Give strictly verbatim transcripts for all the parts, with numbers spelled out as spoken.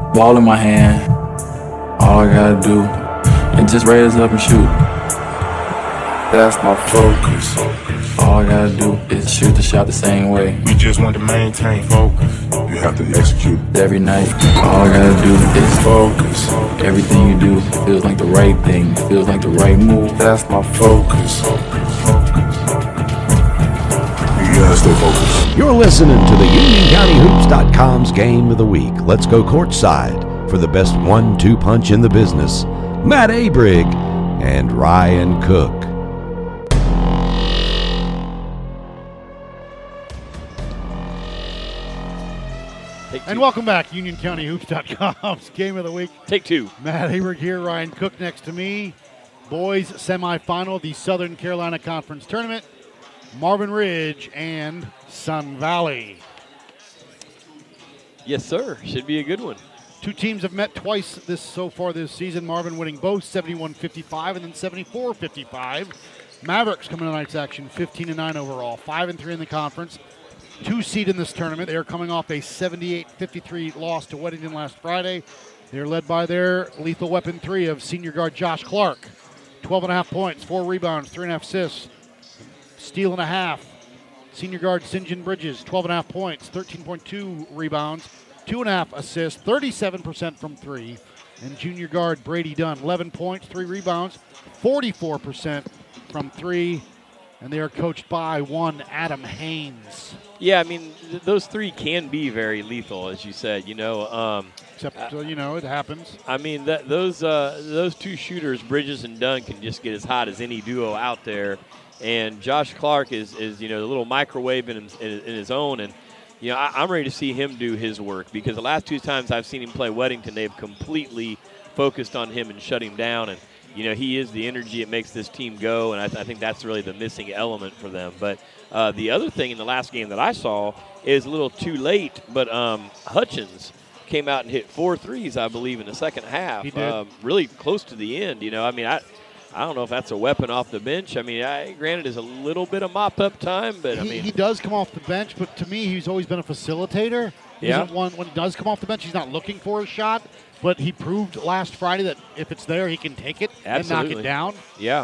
Ball in my hand. All I gotta do is just raise up and shoot. That's my focus. All I gotta do is shoot the shot the same way. We just want to maintain focus. You have to execute every night. All I gotta do is focus. Everything you do feels like the right thing, feels like the right move. That's my focus. You gotta stay focused. You're listening to the Union County Hoops dot com's Game of the Week. Let's go courtside for the best one two punch in the business, Matt Abrig and Ryan Cook. And welcome back, Union County Hoops dot com's Game of the Week. Take two. Matt Abrig here, Ryan Cook next to me. Boys semifinal of the Southern Carolina Conference Tournament. Marvin Ridge and Sun Valley. Yes, sir. Should be a good one. Two teams have met twice this so far this season. Marvin winning both seventy-one fifty-five and then seventy-four fifty-five. Mavericks coming to tonight's action fifteen and nine overall, five and three in the conference. Two seed in this tournament. They are coming off a seventy-eight fifty-three loss to Weddington last Friday. They're led by their lethal weapon three of senior guard Josh Clark. twelve and a half points, four rebounds, three and a half assists. Steal and a half. Senior guard Saint John Bridges, twelve and a half points, thirteen point two rebounds, two and a half assists, thirty-seven percent from three. And junior guard Brady Dunn, eleven points, three rebounds, forty-four percent from three. And they are coached by one Adam Haynes. Yeah, I mean, th- those three can be very lethal, as you said. You know, um, except uh, you know it happens. I mean, that, those uh, those two shooters, Bridges and Dunn, can just get as hot as any duo out there. And Josh Clark is, is you know, the little microwave in, in, in his own. And, you know, I, I'm ready to see him do his work because the last two times I've seen him play Weddington, they've completely focused on him and shut him down. And, you know, he is the energy that makes this team go, and I, th- I think that's really the missing element for them. But uh, the other thing in the last game that I saw is a little too late, but um, Hutchins came out and hit four threes, I believe, in the second half. He did. Um, really close to the end, you know. I mean, I – I don't know if that's a weapon off the bench. I mean, I, granted, it's a little bit of mop-up time, but he, I mean, he does come off the bench. But to me, he's always been a facilitator. He Yeah. isn't one, when he does come off the bench, he's not looking for a shot. But he proved last Friday that if it's there, he can take it and knock Absolutely. it down. yeah,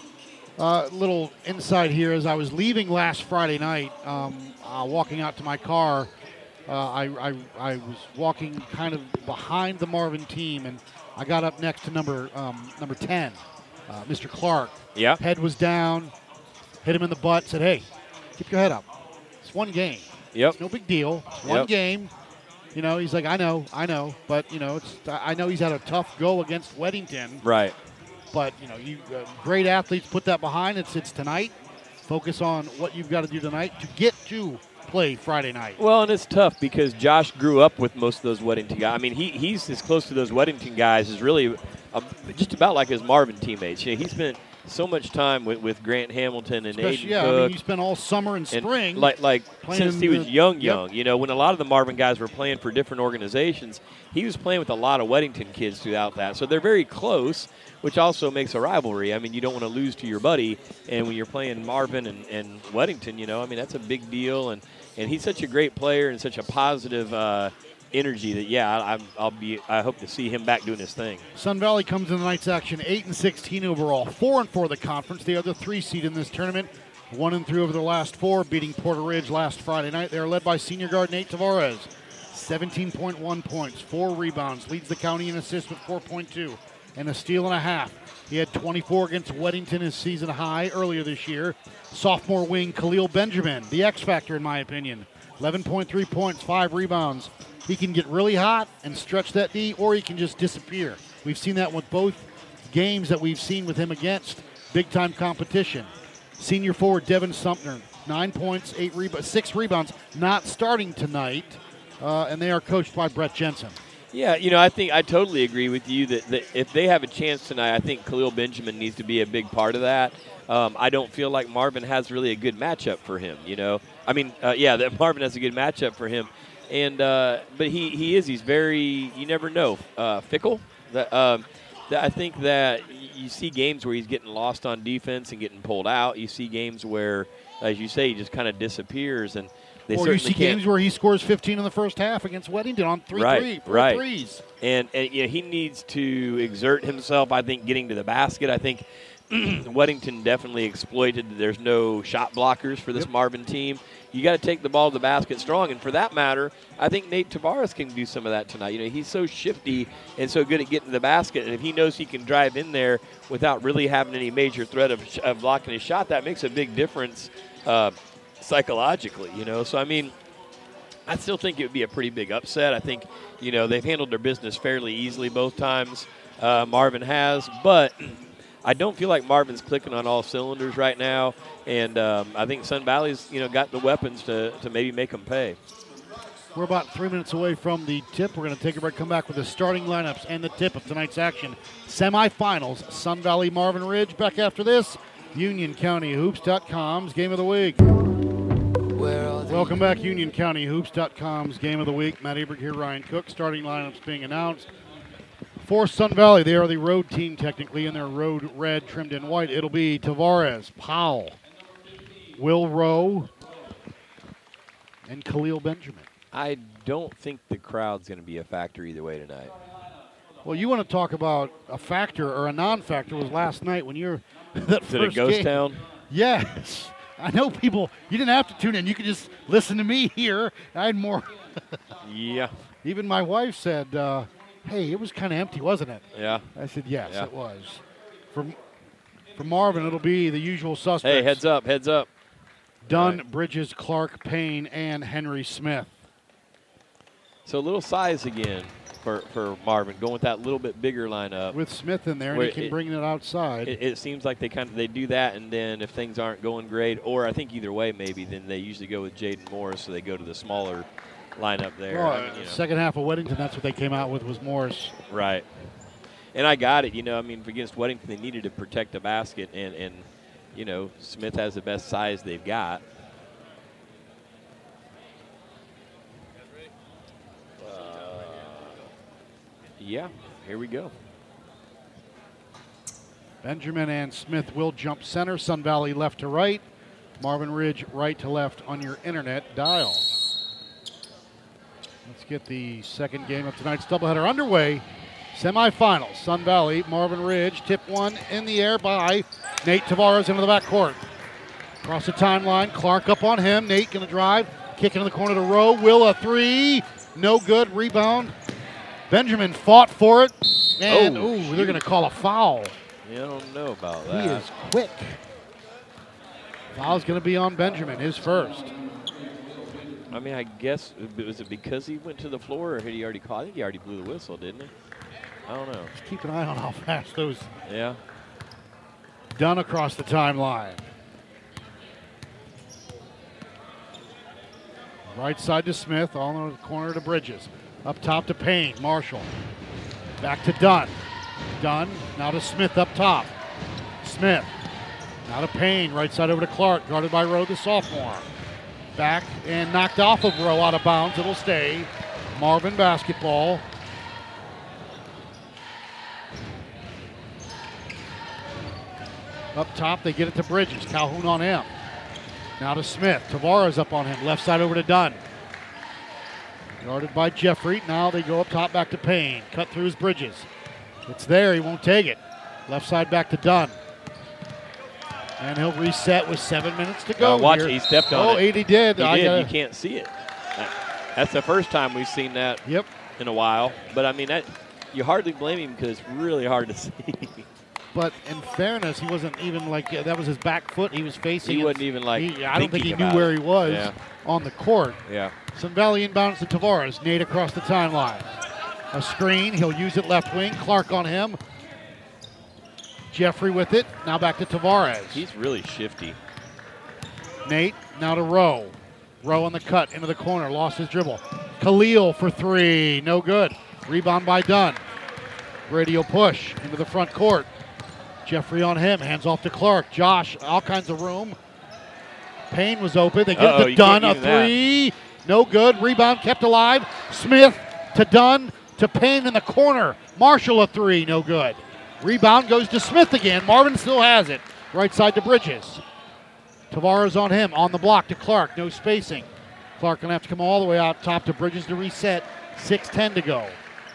Uh, little insight here: as I was leaving last Friday night, um, uh, walking out to my car, uh, I, I I was walking kind of behind the Marvin team, and I got up next to number um, number ten. Uh, Mister Clark. Yeah. Head was down, hit him in the butt, said, hey, keep your head up. It's one game. yep, It's no big deal. It's one Yep. game. You know, he's like, I know, I know. But, you know, it's I know he's had a tough go against Weddington. right. But, you know, you uh, great athletes put that behind. It's, it's tonight. Focus on what you've got to do tonight to get to play Friday night. Well, and it's tough because Josh grew up with most of those Weddington guys. I mean, he he's as close to those Weddington guys as really um, just about like his Marvin teammates. You know, he spent so much time with, with Grant Hamilton and Especially, Aiden yeah, Cook. I mean, you spent all summer and and spring. like like playing since he in was the- young, yep. young. You know, when a lot of the Marvin guys were playing for different organizations, he was playing with a lot of Weddington kids throughout that. So they're very close, which also makes a rivalry. I mean, you don't want to lose to your buddy, and when you're playing Marvin and, and Weddington, you know, I mean, that's a big deal. And, and he's such a great player and such a positive uh, energy that yeah, I, I'm- I'll be. I hope to see him back doing his thing. Sun Valley comes in tonight's action eight and sixteen overall, four and four the conference. They are the three seed in this tournament, one and three over their last four, beating Porter Ridge last Friday night. They are led by senior guard Nate Tavares, seventeen point one points, four rebounds, leads the county in assists with four point two, and a steal and a half. He had twenty-four against Weddington, his season high earlier this year. Sophomore wing Khalil Benjamin, the X factor in my opinion, eleven point three points, five rebounds. He can get really hot and stretch that D, or he can just disappear. We've seen that with both games that we've seen with him against big-time competition. Senior forward Devin Sumner, nine points, eight reba- six rebounds, not starting tonight, uh, and they are coached by Brett Jensen. Yeah, you know, I think I totally agree with you that, that if they have a chance tonight, I think Khalil Benjamin needs to be a big part of that. Um, I don't feel like Marvin has really a good matchup for him, you know. I mean, uh, yeah, that Marvin has a good matchup for him. And uh, but he, he is, he's very, you never know, uh, fickle. That, um, that I think that you see games where he's getting lost on defense and getting pulled out. You see games where, as you say, he just kind of disappears. And They or you certainly see can't. games where he scores fifteen in the first half against Weddington on three Right, three, four right. threes. And, and you know, he needs to exert himself, I think, getting to the basket. I think Weddington definitely exploited that there's no shot blockers for this Yep. Marvin team. You got to take the ball to the basket strong. And for that matter, I think Nate Tavares can do some of that tonight. You know, he's so shifty and so good at getting to the basket. And if he knows he can drive in there without really having any major threat of, of blocking his shot, that makes a big difference uh, psychologically, you know. So, I mean, I still think it would be a pretty big upset. I think, you know, they've handled their business fairly easily both times. Uh, Marvin has, but I don't feel like Marvin's clicking on all cylinders right now, and um, I think Sun Valley's, you know, got the weapons to, to maybe make them pay. We're about three minutes away from the tip. We're going to take a break, come back with the starting lineups and the tip of tonight's action. Semifinals, Sun Valley Marvin Ridge. Back after this, Union County Hoops dot com's Game of the Week. Welcome back, Union County Hoops dot com's Game of the Week. Matt Aberg here, Ryan Cook. Starting lineups being announced. For Sun Valley, they are the road team technically in their road red trimmed in white. It'll be Tavares, Powell, Will Rowe, and Khalil Benjamin. I don't think the crowd's going to be a factor either way tonight. Well, you want to talk about a factor or a non-factor was last night when you're that Is it a first ghost game. town? Yes. I know people, you didn't have to tune in. You could just listen to me here. I had more. Yeah. Even my wife said, uh, hey, it was kind of empty, wasn't it? Yeah. I said, yes, Yeah. it was. For, for Marvin, it'll be the usual suspects. Hey, heads up, heads up. Dunn, Right. Bridges, Clark, Payne, and Henry Smith. So a little size again for, for Marvin, going with that little bit bigger lineup. With Smith in there, and Where he can it- bring it outside. It, it seems like they kind of they do that, and then if things aren't going great, or I think either way maybe, then they usually go with Jaden Morris, so they go to the smaller lineup there. Well, I mean, you know. Second half of Weddington, that's what they came out with was Morris. Right. And I got it. You know, I mean, against Weddington, they needed to protect the basket, and, and you know, Smith has the best size they've got. Uh, yeah, here we go. Benjamin and Smith will jump center. Sun Valley left to right. Marvin Ridge right to left on your internet dial. Let's get the second game of tonight's doubleheader underway. Semifinals, Sun Valley, Marvin Ridge. Tip one in the air by Nate Tavares into the backcourt. Across the timeline, Clark up on him. Nate going to drive, kick into the corner to Rowe. Will a three, no good. Rebound. Benjamin fought for it, and Oh, ooh, they're going to call a foul. Yeah, I don't know about He that. is quick. Foul's going to be on Benjamin, his first. I mean, I guess, was it because he went to the floor, or had he already caught? I think he already blew the whistle, didn't he? I don't know. Just keep an eye on how fast those Yeah. done across the timeline. Right side to Smith, all in the corner to Bridges. Up top to Payne, Marshall. Back to Dunn. Dunn, now to Smith up top. Smith, now to Payne, right side over to Clark, guarded by Rowe, the sophomore. Back and knocked off of Rowe, out of bounds, it'll stay. Marvin basketball. Up top, they get it to Bridges. Calhoun on him. Now to Smith. Tavares up on him. Left side over to Dunn. Guarded by Jeffrey. Now they go up top back to Payne. Cut through his Bridges. It's there. He won't take it. Left side back to Dunn. And he'll reset with seven minutes to go. Uh, watch, here. he stepped on oh, it. he did. He I did. gotta- You can't see it. That- That's the first time we've seen that Yep. in a while. But, I mean, that you hardly blame him because it's really hard to see. But in fairness, he wasn't even like, uh, that was his back foot he was facing. He and wasn't even, like, he- I don't think he thinking knew about where it. he was Yeah. on the court. Yeah. Sun Valley inbounds to Tavares. Nate across the timeline. A screen. He'll use it left wing. Clark on him. Jeffrey with it. Now back to Tavares. He's really shifty. Nate now to Rowe. Rowe on the cut into the corner. Lost his dribble. Khalil for three. No good. Rebound by Dunn. Brady will push into the front court. Jeffrey on him. Hands off to Clark. Josh, all kinds of room. Payne was open. They get Uh-oh, it to you Dunn. can't A use that. three. No good. Rebound kept alive. Smith to Dunn to Payne in the corner. Marshall a three. No good. Rebound goes to Smith again. Marvin still has it. Right side to Bridges. Tavares on him. On the block to Clark. No spacing. Clark gonna have to come all the way out top to Bridges to reset. six ten to go.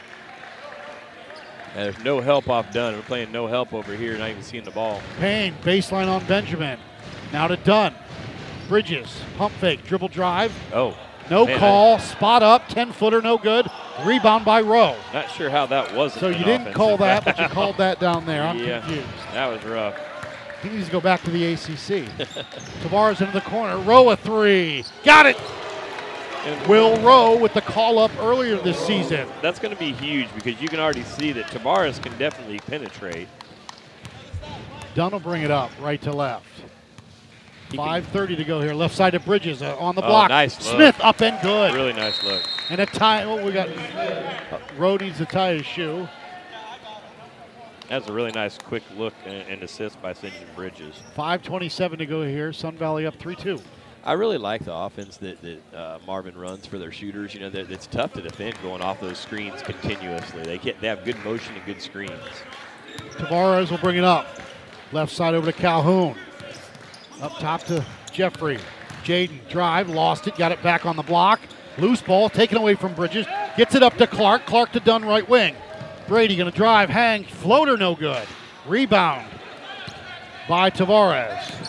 And there's no help off Dunn. We're playing no help over here, not even seeing the ball. Payne, baseline on Benjamin. Now to Dunn. Bridges, pump fake, dribble drive. Oh. No man, call, spot up, ten-footer, no good. Rebound by Rowe. Not sure how that wasn't. So you didn't call that, but you called that down there. I'm yeah, confused. That was rough. He needs to go back to the A C C. Tavares into the corner. Rowe a three. Got it. And Will Rowe with the call up earlier this season. That's going to be huge because you can already see that Tavares can definitely penetrate. Dunn will bring it up right to left. He can- five thirty to go here. Left side of Bridges uh, on the Oh, block. nice look. Smith up and good. Really nice look. And a tie. Oh, we got uh, Rowe needs to tie his shoe. That's a really nice quick look and, and assist by St. John Bridges. five twenty-seven to go here. Sun Valley up three two. I really like the offense that, that uh, Marvin runs for their shooters. You know, that it's tough to defend going off those screens continuously. They get they have good motion and good screens. Tavares will bring it up. Left side over to Calhoun. Up top to Jeffrey. Jaden drive, lost it, got it back on the block. Loose ball taken away from Bridges. Gets it up to Clark. Clark to Dunn, right wing. Brady going to drive, hang, floater no good. Rebound by Tavares.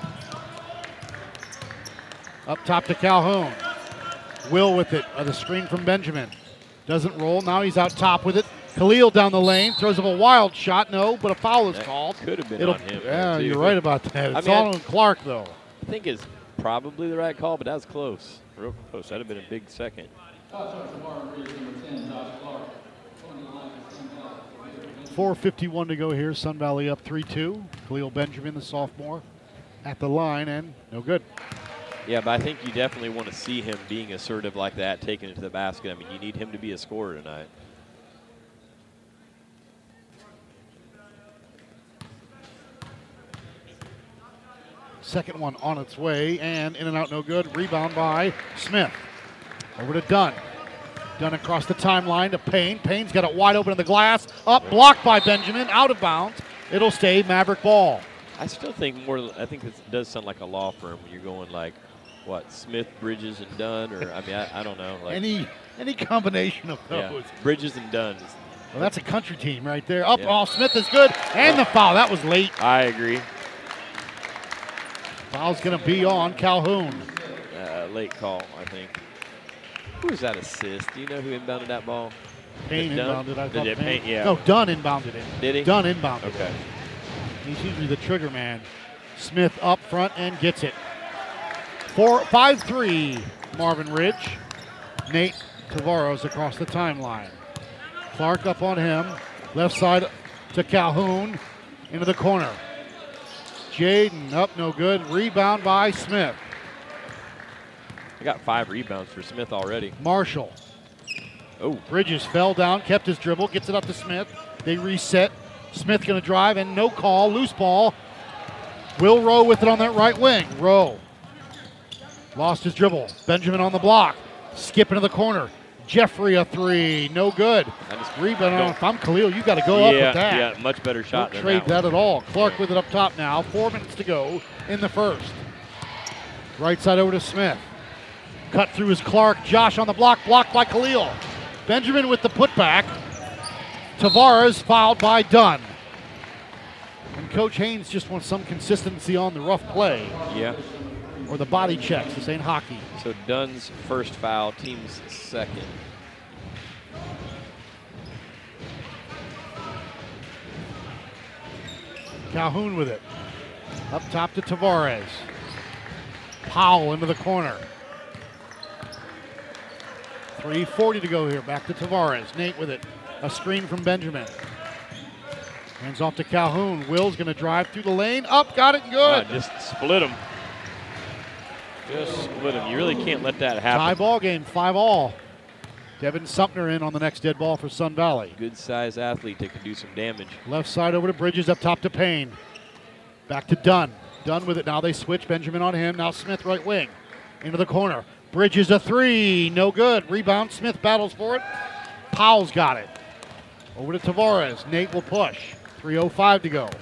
Up top to Calhoun. Will with it. Uh, the screen from Benjamin. Doesn't roll. Now he's out top with it. Khalil down the lane. Throws up a wild shot. No, but a foul is That called. could have been It'll, on him. Yeah, too. you're right about that. I It's mean, all I- on Clark, though. I think it's probably the right call, but that was close. Real close. That'd have been a big second. four fifty-one to go here. Sun Valley up three two. Khalil Benjamin, the sophomore, at the line, and no good. Yeah, but I think you definitely want to see him being assertive like that, taking it to the basket. I mean, you need him to be a scorer tonight. Second one on its way, and in and out, no good. Rebound by Smith. Over to Dunn. Dunn across the timeline to Payne. Payne's got it wide open in the glass. Up, blocked by Benjamin, out of bounds. It'll stay Maverick ball. I still think more. I think this does sound like a law firm when you're going like, what, Smith, Bridges, and Dunn, or I mean, I, I don't know. Like, Any any combination of yeah, those. Bridges and Dunn. Well, that's a country team right there. Up, Yeah. oh, Smith is good, and the foul. That was late. I agree. Foul's going to be on Calhoun. Uh, late call, I think. Who was that assist? Do you know who inbounded that ball? Payne Did Dunn? inbounded. I Did thought it Payne. Payne? Yeah. No, Dunn inbounded it. Did he? Dunn inbounded Okay. it. He's usually the trigger man. Smith up front and gets it. Four, five three, Marvin Ridge. Nate Tavares across the timeline. Clark up on him. Left side to Calhoun. Into the corner. Jaden up, no good. Rebound by Smith. I got five rebounds for Smith already. Marshall. Oh, Bridges fell down, kept his dribble, gets it up to Smith. They reset. Smith going to drive, and no call. Loose ball. Will Rowe with it on that right wing. Rowe lost his dribble. Benjamin on the block. Skip into the corner. Jeffrey a three. No good. I just Rebound. don't- If I'm Khalil, you got to go up yeah, with that. yeah, much better shot Don't than trade that. that at all. Clark with it up top now. Four minutes to go in the first. Right side over to Smith. Cut through is Clark. Josh on the block. Blocked by Khalil. Benjamin with the putback. Tavares fouled by Dunn. And Coach Haynes just wants some consistency on the rough play Yeah. or the body checks. This ain't hockey. So Dunn's first foul, team's second. Calhoun with it. Up top to Tavares. Powell into the corner. three forty to go here. Back to Tavares. Nate with it. A screen from Benjamin. Hands off to Calhoun. Will's going to drive through the lane. Up, got it, Uh, good. just split them. Just split them. You really can't let that happen. Tie ball game, five all. Devin Sumner in on the next dead ball for Sun Valley. Good size athlete that can do some damage. Left side over to Bridges, up top to Payne. Back to Dunn. Dunn with it. Now they switch. Benjamin on him. Now Smith right wing. Into the corner. Bridges a three. No good. Rebound. Smith battles for it. Powell's got it. Over to Tavares. Nate will push. three oh five to go.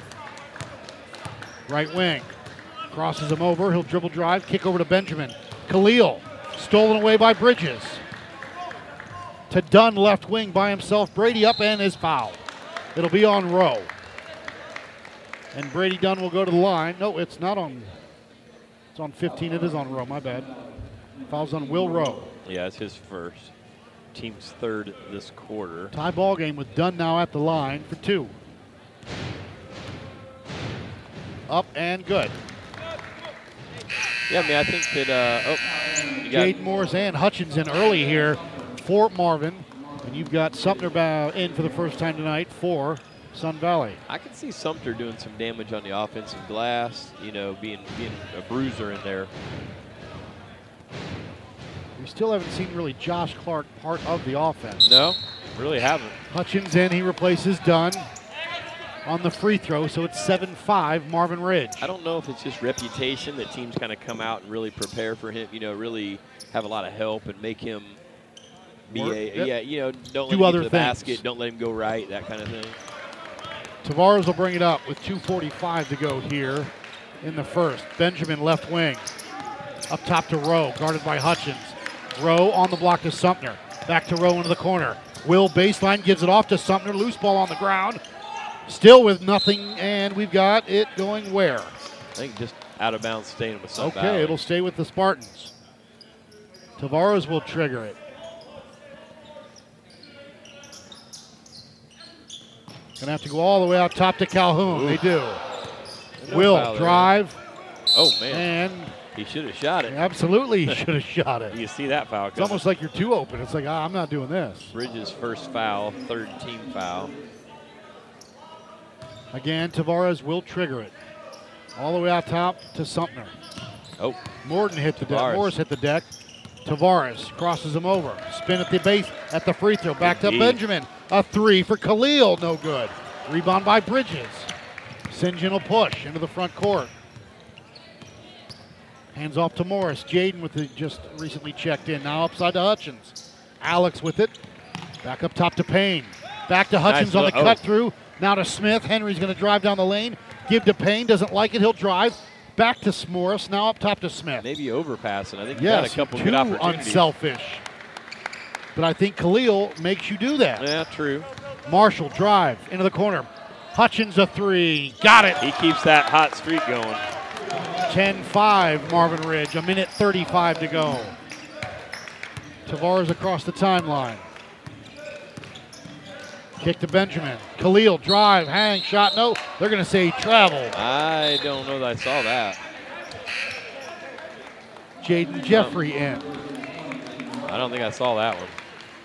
Right wing. Crosses him over. He'll dribble drive. Kick over to Benjamin. Khalil. Stolen away by Bridges. To Dunn, left wing by himself. Brady up and is fouled. It'll be on Rowe. And Brady Dunn will go to the line. No, it's not on. It's on fifteen. It is on Rowe. My bad. Foul's on Will Rowe. Yeah, it's his first. Team's third this quarter. Tie ball game with Dunn now at the line for two. Up and good. Yeah, I mean, I think that, uh, oh, you got Jaden Morris and Hutchinson early here for Marvin. And you've got Sumter ba- in for the first time tonight for Sun Valley. I can see Sumter doing some damage on the offensive glass, you know, being being a bruiser in there. We still haven't seen really Josh Clark part of the offense. No, really haven't. Hutchins in, he replaces Dunn on the free throw, so it's seven five Marvin Ridge. I don't know if it's just reputation that teams kind of come out and really prepare for him, you know, really have a lot of help and make him be Work. a, Yep. yeah, you know, don't Do let him other get to the things. basket, don't let him go right, that kind of thing. Tavares will bring it up with two forty-five to go here in the first. Benjamin left wing. Up top to Rowe, guarded by Hutchins. Rowe on the block to Sumner. Back to Rowe into the corner. Will baseline gives it off to Sumner. Loose ball on the ground. Still with nothing, and we've got it going where? I think just out of bounds staying with Sun Okay, Valley. it'll stay with the Spartans. Tavares will trigger it. Gonna have to go all the way out top to Calhoun. Ooh. They do. No Will foul there. drive, Oh, man. and He should have shot it. absolutely should have shot it. You see that foul It's coming. almost like you're too open. It's like, ah, I'm not doing this. Bridges' first foul, third team foul. Again, Tavares will trigger it. All the way out top to Sumner. Oh, Morton hit the deck. Tavares. Morris hit the deck. Tavares crosses him over. Spin at the base at the free throw. Back to Indeed. Benjamin. A three for Khalil. No good. Rebound by Bridges. St. John will push into the front court. Hands off to Morris. Jaden with the just recently checked in. Now upside to Hutchins. Alex with it. Back up top to Payne. Back to Hutchins Nice on the look. cut Oh. through. Now to Smith. Henry's going to drive down the lane. Give to Payne. Doesn't like it. He'll drive. Back to Morris. Now up top to Smith. maybe overpassing. I think he Yes, got a couple too good opportunities. unselfish. But I think Khalil makes you do that. Yeah, true. Marshall drive into the corner. Hutchins a three. Got it. He keeps that hot streak going. ten five Marvin Ridge. A minute thirty-five to go. Tavares across the timeline. Kick to Benjamin. Khalil drive, hang, shot. No, they're going to say he traveled. I don't know that I saw that. Jaden Jeffrey in. I don't think I saw that one.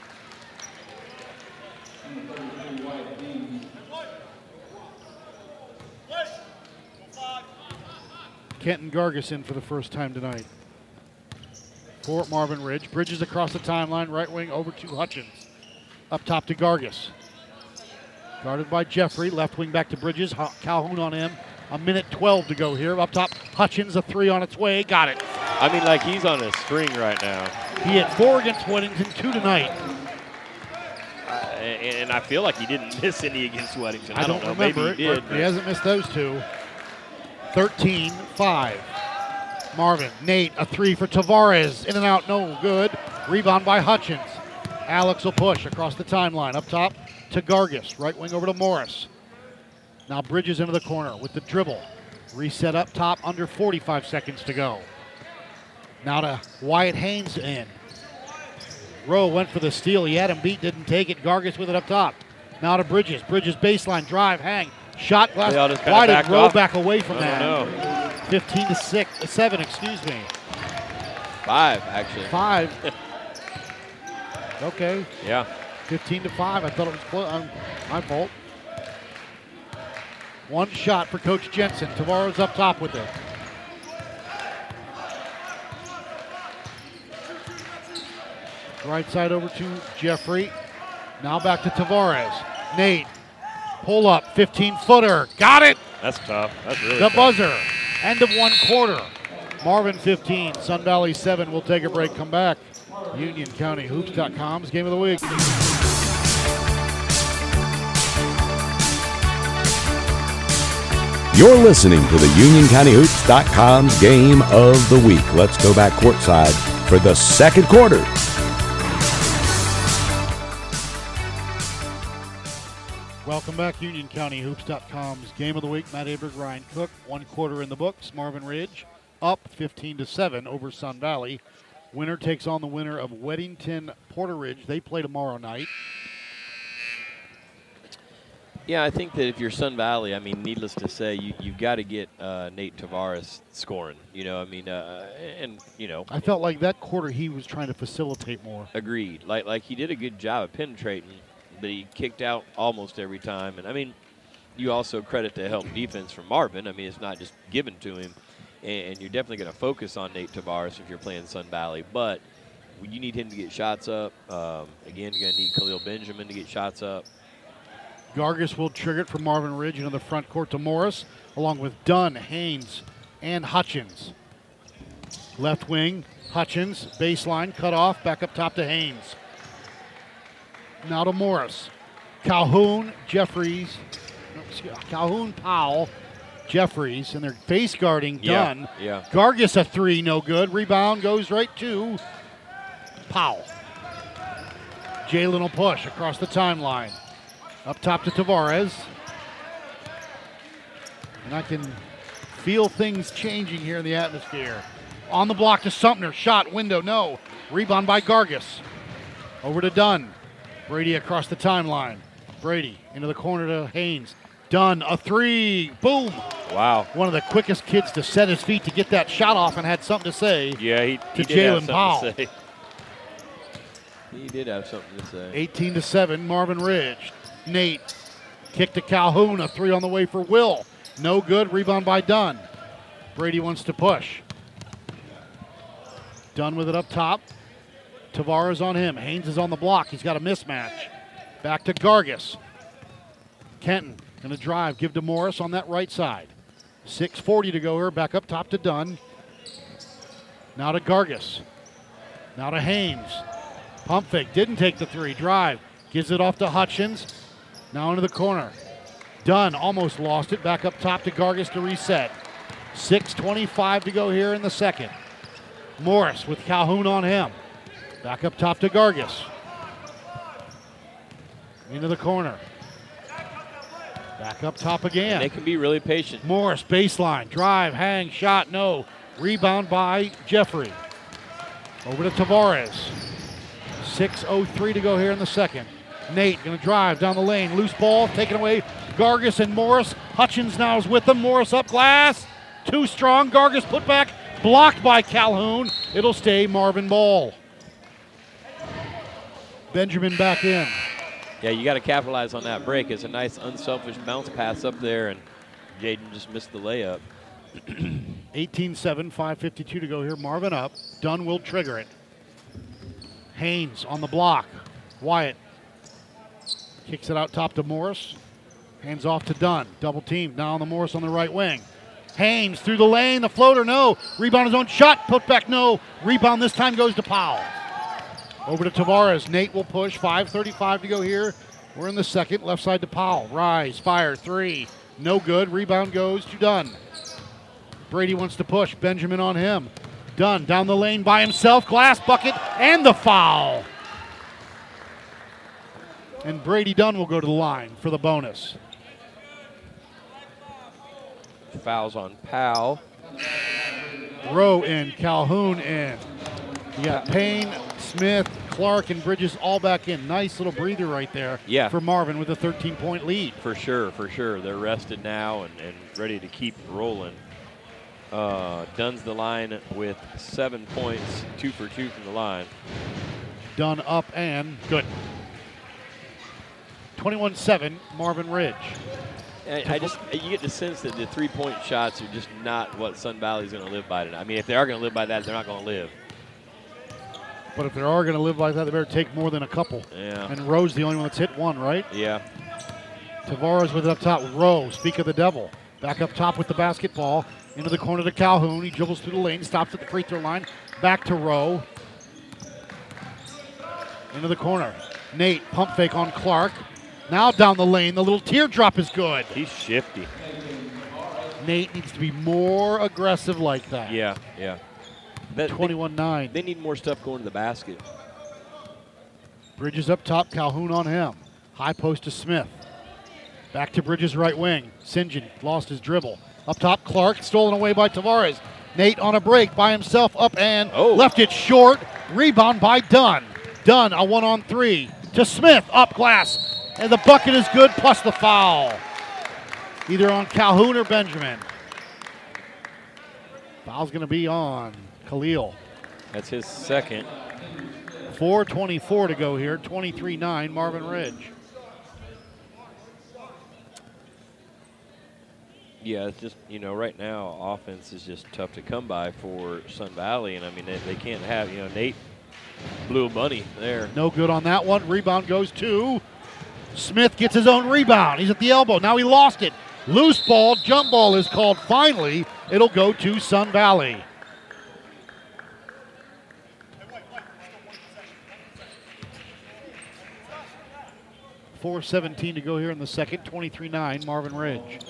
Kenton Gargis in for the first time tonight. For Marvin Ridge. Bridges across the timeline, right wing over to Hutchins. Up top to Gargis. Guarded by Jeffrey, left wing back to Bridges. Hu- Calhoun on him. A minute twelve to go here. Up top, Hutchins, a three on its way. Got it. I mean, like he's on a string right now. He hit four against Weddington, two tonight. Uh, and, and I feel like he didn't miss any against Weddington. I, I don't know. remember Maybe he it, did. but he hasn't missed those two. thirteen five. Marvin, Nate, a three for Tavares. In and out, no good. Rebound by Hutchins. Alex will push across the timeline. Up top to Gargis. Right wing over to Morris. Now Bridges into the corner with the dribble. Reset up top, under forty-five seconds to go. Now to Wyatt Haynes in. Rowe went for the steal. He had him beat, didn't take it. Gargis with it up top. Now to Bridges. Bridges baseline, drive, hang. Shot glass. They all just kinda Why did backed Rowe off? back away from I that? don't know. fifteen to six, uh, seven, excuse me. Five, actually. Five. Okay, Yeah. fifteen to five. I thought it was close. Um, my fault. One shot for Coach Jensen. Tavares up top with it. Right side over to Jeffrey. Now back to Tavares. Nate, pull up, fifteen footer. Got it. That's tough. That's really The tough. buzzer. End of one quarter. Marvin fifteen, Sun Valley seven. We'll take a break, come back. Union County Hoops dot com's Game of the Week. You're listening to the Union County Hoops dot com's Game of the Week. Let's go back courtside for the second quarter. Welcome back, Union County Hoops dot com's Game of the Week. Matt Aberg, Ryan Cook. One quarter in the books. Marvin Ridge up fifteen to seven over Sun Valley. Winner takes on the winner of Weddington Porter Ridge. They play tomorrow night. Yeah, I think that if you're Sun Valley, I mean, needless to say, you, you've got to get uh, Nate Tavares scoring. You know, I mean, uh, and, you know. I felt like that quarter he was trying to facilitate more. Agreed. Like, like he did a good job of penetrating, but he kicked out almost every time. And, I mean, you also credit the help defense from Marvin. I mean, it's not just given to him. And, and you're definitely going to focus on Nate Tavares if you're playing Sun Valley. But you need him to get shots up. Um, again, you're going to need Khalil Benjamin to get shots up. Gargis will trigger it from Marvin Ridge into the front court to Morris, along with Dunn, Haynes, and Hutchins. Left wing, Hutchins, baseline, cut off, back up top to Haynes. Now to Morris. Calhoun, Jeffries, no, excuse, Calhoun, Powell, Jeffries, and they're face guarding Dunn. Yeah, yeah. Gargis a three, no good. Rebound goes right to Powell. Jalen will push across the timeline. Up top to Tavares. And I can feel things changing here in the atmosphere. On the block to Sumner. Shot, window, no. Rebound by Gargis. Over to Dunn. Brady across the timeline. Brady into the corner to Haynes. Dunn, a three. Boom. Wow. One of the quickest kids to set his feet to get that shot off and had something to say. Yeah, he, he to did have Jalen something Powell. to say. He did have something to say. eighteen to seven, Marvin Ridge. Nate, kick to Calhoun, a three on the way for Will. No good, rebound by Dunn. Brady wants to push. Dunn with it up top. Tavares on him. Haynes is on the block. He's got a mismatch. Back to Gargis. Kenton going to drive, give to Morris on that right side. six forty to go here, back up top to Dunn. Now to Gargis. Now to Haynes. Pump fake, didn't take the three. Drive, gives it off to Hutchins. Now into the corner. Dunn almost lost it. Back up top to Gargis to reset. six twenty-five to go here in the second. Morris with Calhoun on him. Back up top to Gargis. Into the corner. Back up top again. And they can be really patient. Morris, baseline. Drive, hang, shot, no. Rebound by Jeffrey. Over to Tavares. six oh three to go here in the second. Nate going to drive down the lane. Loose ball taken away. Gargis and Morris. Hutchins now is with them. Morris up glass. Too strong. Gargis put back. Blocked by Calhoun. It'll stay Marvin ball. Benjamin back in. Yeah, you got to capitalize on that break. It's a nice unselfish bounce pass up there, and Jaden just missed the layup. eighteen seven, five fifty-two to go here. Marvin up. Dunn will trigger it. Haynes on the block. Wyatt kicks it out top to Morris. Hands off to Dunn. Double team. Now on the Morris on the right wing. Haynes through the lane. The floater, no. Rebound his own shot. Put back, no. Rebound this time goes to Powell. Over to Tavares. Nate will push. five thirty-five to go here. We're in the second. Left side to Powell. Rise. Fire. Three. No good. Rebound goes to Dunn. Brady wants to push. Benjamin on him. Dunn down the lane by himself. Glass bucket and the foul. And Brady Dunn will go to the line for the bonus. Fouls on Powell. Rowe in, Calhoun in. You got Payne, Smith, Clark, and Bridges all back in. Nice little breather right there Yeah. for Marvin with a thirteen-point lead. For sure, for sure. They're rested now and, and ready to keep rolling. Uh, Dunn's the line with seven points, two for two from the line. Dunn up and good. twenty-one seven, Marvin Ridge. I, I just you get the sense that the three-point shots are just not what Sun Valley's going to live by tonight. I mean, if they are going to live by that, they're not going to live. But if they are going to live like that, they better take more than a couple. Yeah. And Rowe's the only one that's hit one, right? Yeah. Tavares with it up top. Rowe, speak of the devil. Back up top with the basketball. Into the corner to Calhoun. He dribbles through the lane, stops at the free throw line. Back to Rowe. Into the corner. Nate, pump fake on Clark. Now down the lane. The little teardrop is good. He's shifty. Nate needs to be more aggressive like that. Yeah, yeah. That- twenty-one nine. They need more stuff going to the basket. Bridges up top, Calhoun on him. High post to Smith. Back to Bridges' right wing. St John lost his dribble. Up top, Clark, stolen away by Tavares. Nate on a break by himself, up and Oh. left it short. Rebound by Dunn. Dunn, a one on three. To Smith, up glass. And the bucket is good, plus the foul. Either on Calhoun or Benjamin. Foul's going to be on Khalil. That's his second. four twenty-four to go here, twenty-three nine, Marvin Ridge. Yeah, it's just, you know, right now, offense is just tough to come by for Sun Valley. And, I mean, they, they can't have, you know, Nate blew a bunny there. No good on that one. Rebound goes to Smith, gets his own rebound. He's at the elbow. Now he lost it. Loose ball, jump ball is called. Finally, it'll go to Sun Valley. four seventeen to go here in the second, twenty-three nine, Marvin Ridge.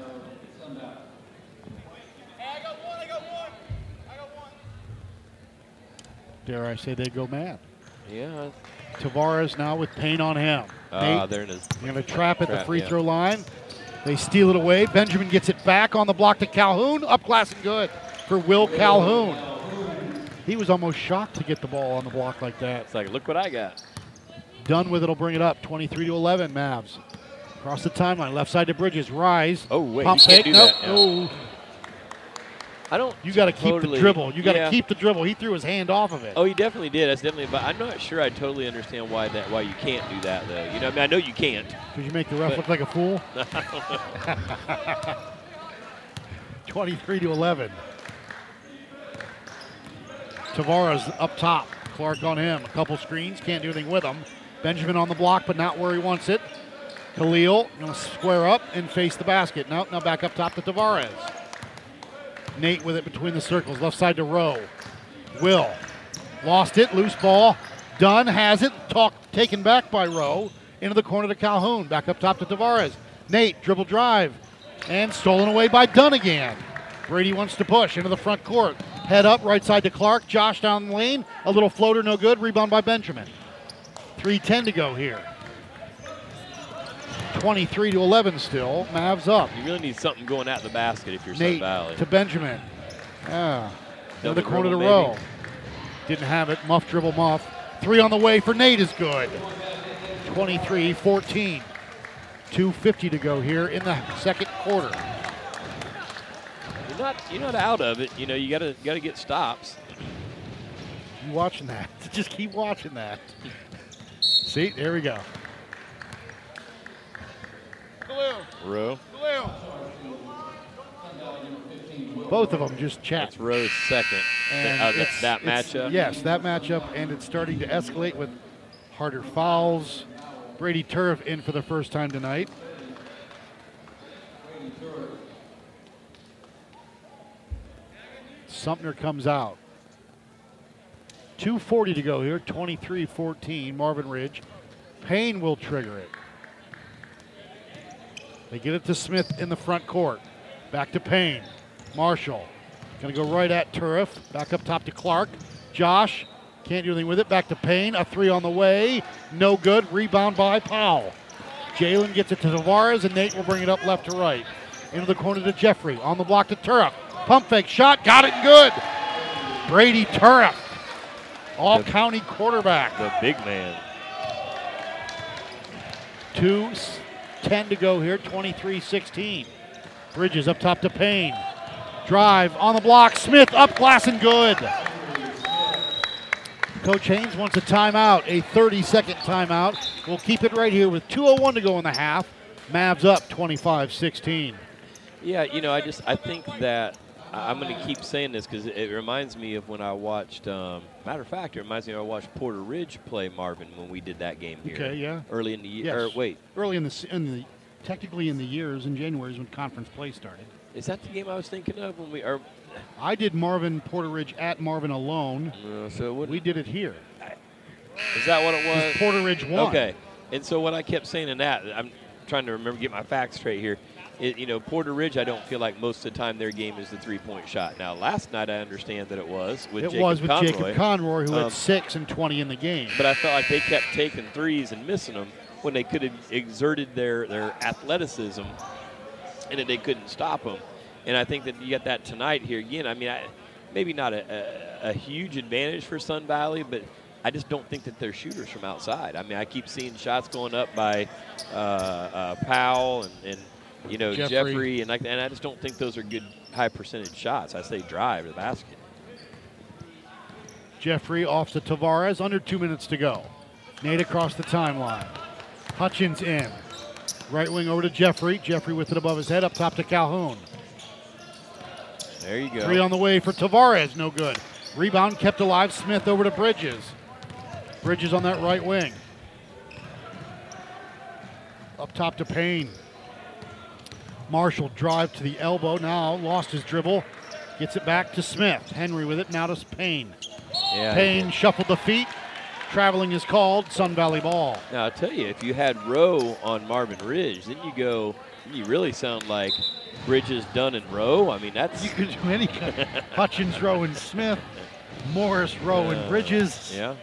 Dare I say they go mad. Yeah. Tavares now with Payne on him. Ah, Nate, there it is. going to trap at the Trap, free yeah. throw line. They steal it away. Benjamin gets it back on the block to Calhoun. Up glass and good for Will Calhoun. He was almost shocked to get the ball on the block like that. It's like, look what I got. Done with it will bring it up. twenty-three to eleven, Mavs. Across the timeline, left side to Bridges. Rise. Oh, wait, Pump you can't fake. do Nope. that. Yeah. Oh, I don't. you got to keep the totally- dribble. You got to yeah. keep the dribble. He threw his hand off of it. Oh, he definitely did. That's definitely. But I'm not sure I totally understand why that. Why you can't do that though. You know, I mean, I know you can't. Did you make the ref But- look like a fool? twenty-three to eleven. Tavares up top. Clark on him. A couple screens. Can't do anything with him. Benjamin on the block, but not where he wants it. Khalil going to square up and face the basket. Now, now back up top to Tavares. Nate with it between the circles. Left side to Rowe. Will. Lost it. Loose ball. Dunn has it. Talk, taken back by Rowe. Into the corner to Calhoun. Back up top to Tavares. Nate, dribble drive. And stolen away by Dunn again. Brady wants to push into the front court. Head up, right side to Clark. Josh down the lane. A little floater, no good. Rebound by Benjamin. three ten to go here. twenty-three to eleven still. Mavs up. You really need something going at the basket if you're Sun Nate Valley. to Benjamin. Yeah. Another Double corner to dribble, Rowe. maybe. Didn't have it. Muff dribble muff. Three on the way for Nate is good. twenty-three fourteen. two fifty to go here in the second quarter. You're not. You're not out of it. You know, you gotta gotta get stops. You watching that. Just keep watching that. See, there we go. Rowe. Both of them just chat. That's Rowe's second. And Uh, that, it's- that it's- matchup. Yes, that matchup, and it's starting to escalate with harder fouls. Brady Turf in for the first time tonight. Sumner comes out. two forty to go here, twenty-three fourteen, Marvin Ridge. Payne will trigger it. They get it to Smith in the front court. Back to Payne. Marshall. Going to go right at Turf. Back up top to Clark. Josh. Can't do anything with it. Back to Payne. A three on the way. No good. Rebound by Powell. Jalen gets it to Tavares, and Nate will bring it up left to right. Into the corner to Jeffrey. On the block to Turf. Pump fake shot. Got it good. Brady Turf. All county quarterback. The big man. two ten to go here, twenty-three sixteen. Bridges up top to Payne. Drive on the block. Smith up glass and good. Coach Haynes wants a timeout, a thirty-second timeout. We'll keep it right here with two oh one to go in the half. Mavs up twenty-five sixteen. Yeah, you know, I just I think that I- I'm going to keep saying this because it, it reminds me of when I watched. Um, matter of fact, it reminds me of I watched Porter Ridge play Marvin when we did that game here. Okay, yeah. Early in the year. Yes. Or wait, Early in the, se- in the, technically in the years, in January is when conference play started. is that the game I was thinking of when we? Or, I did Marvin Porter Ridge at Marvin alone. uh, so what? We did it here. Is that what it was? Porter Ridge won. Okay. And so what I kept saying in that, I'm, trying to remember, get my facts straight here. It, you know, Porter Ridge, I don't feel like most of the time their game is the three-point shot. Now, last night I understand that it was with it Jacob was with Conroy. Jacob Conroy, who Um, had six and twenty in the game. But I felt like they kept taking threes and missing them when they could have exerted their, their athleticism and that they couldn't stop them. And I think that you get that tonight here again. I mean, I, maybe not a, a, a huge advantage for Sun Valley, but I just don't think that they're shooters from outside. I mean, I keep seeing shots going up by uh, uh, Powell and, and you know, Jeffrey, Jeffrey and, like, and I just don't think those are good high percentage shots. I say drive to the basket. Jeffrey off to Tavares, under two minutes to go. Nate across the timeline. Hutchins in. Right wing over to Jeffrey. Jeffrey with it above his head, up top to Calhoun. There you go. Three on the way for Tavares, no good. Rebound kept alive, Smith over to Bridges. Bridges on that right wing. Up top to Payne. Marshall drive to the elbow, now lost his dribble. Gets it back to Smith. Henry with it, now to Payne. Yeah, Payne shuffled the feet. Traveling is called, Sun Valley ball. Now, I'll tell you, if you had Rowe on Marvin Ridge, then you go, you really sound like Bridges, Dunn, and Rowe. I mean, that's... You could do any kind. Hutchins, Rowe, and Smith. Morris, Rowe, and Uh, Bridges. Yeah.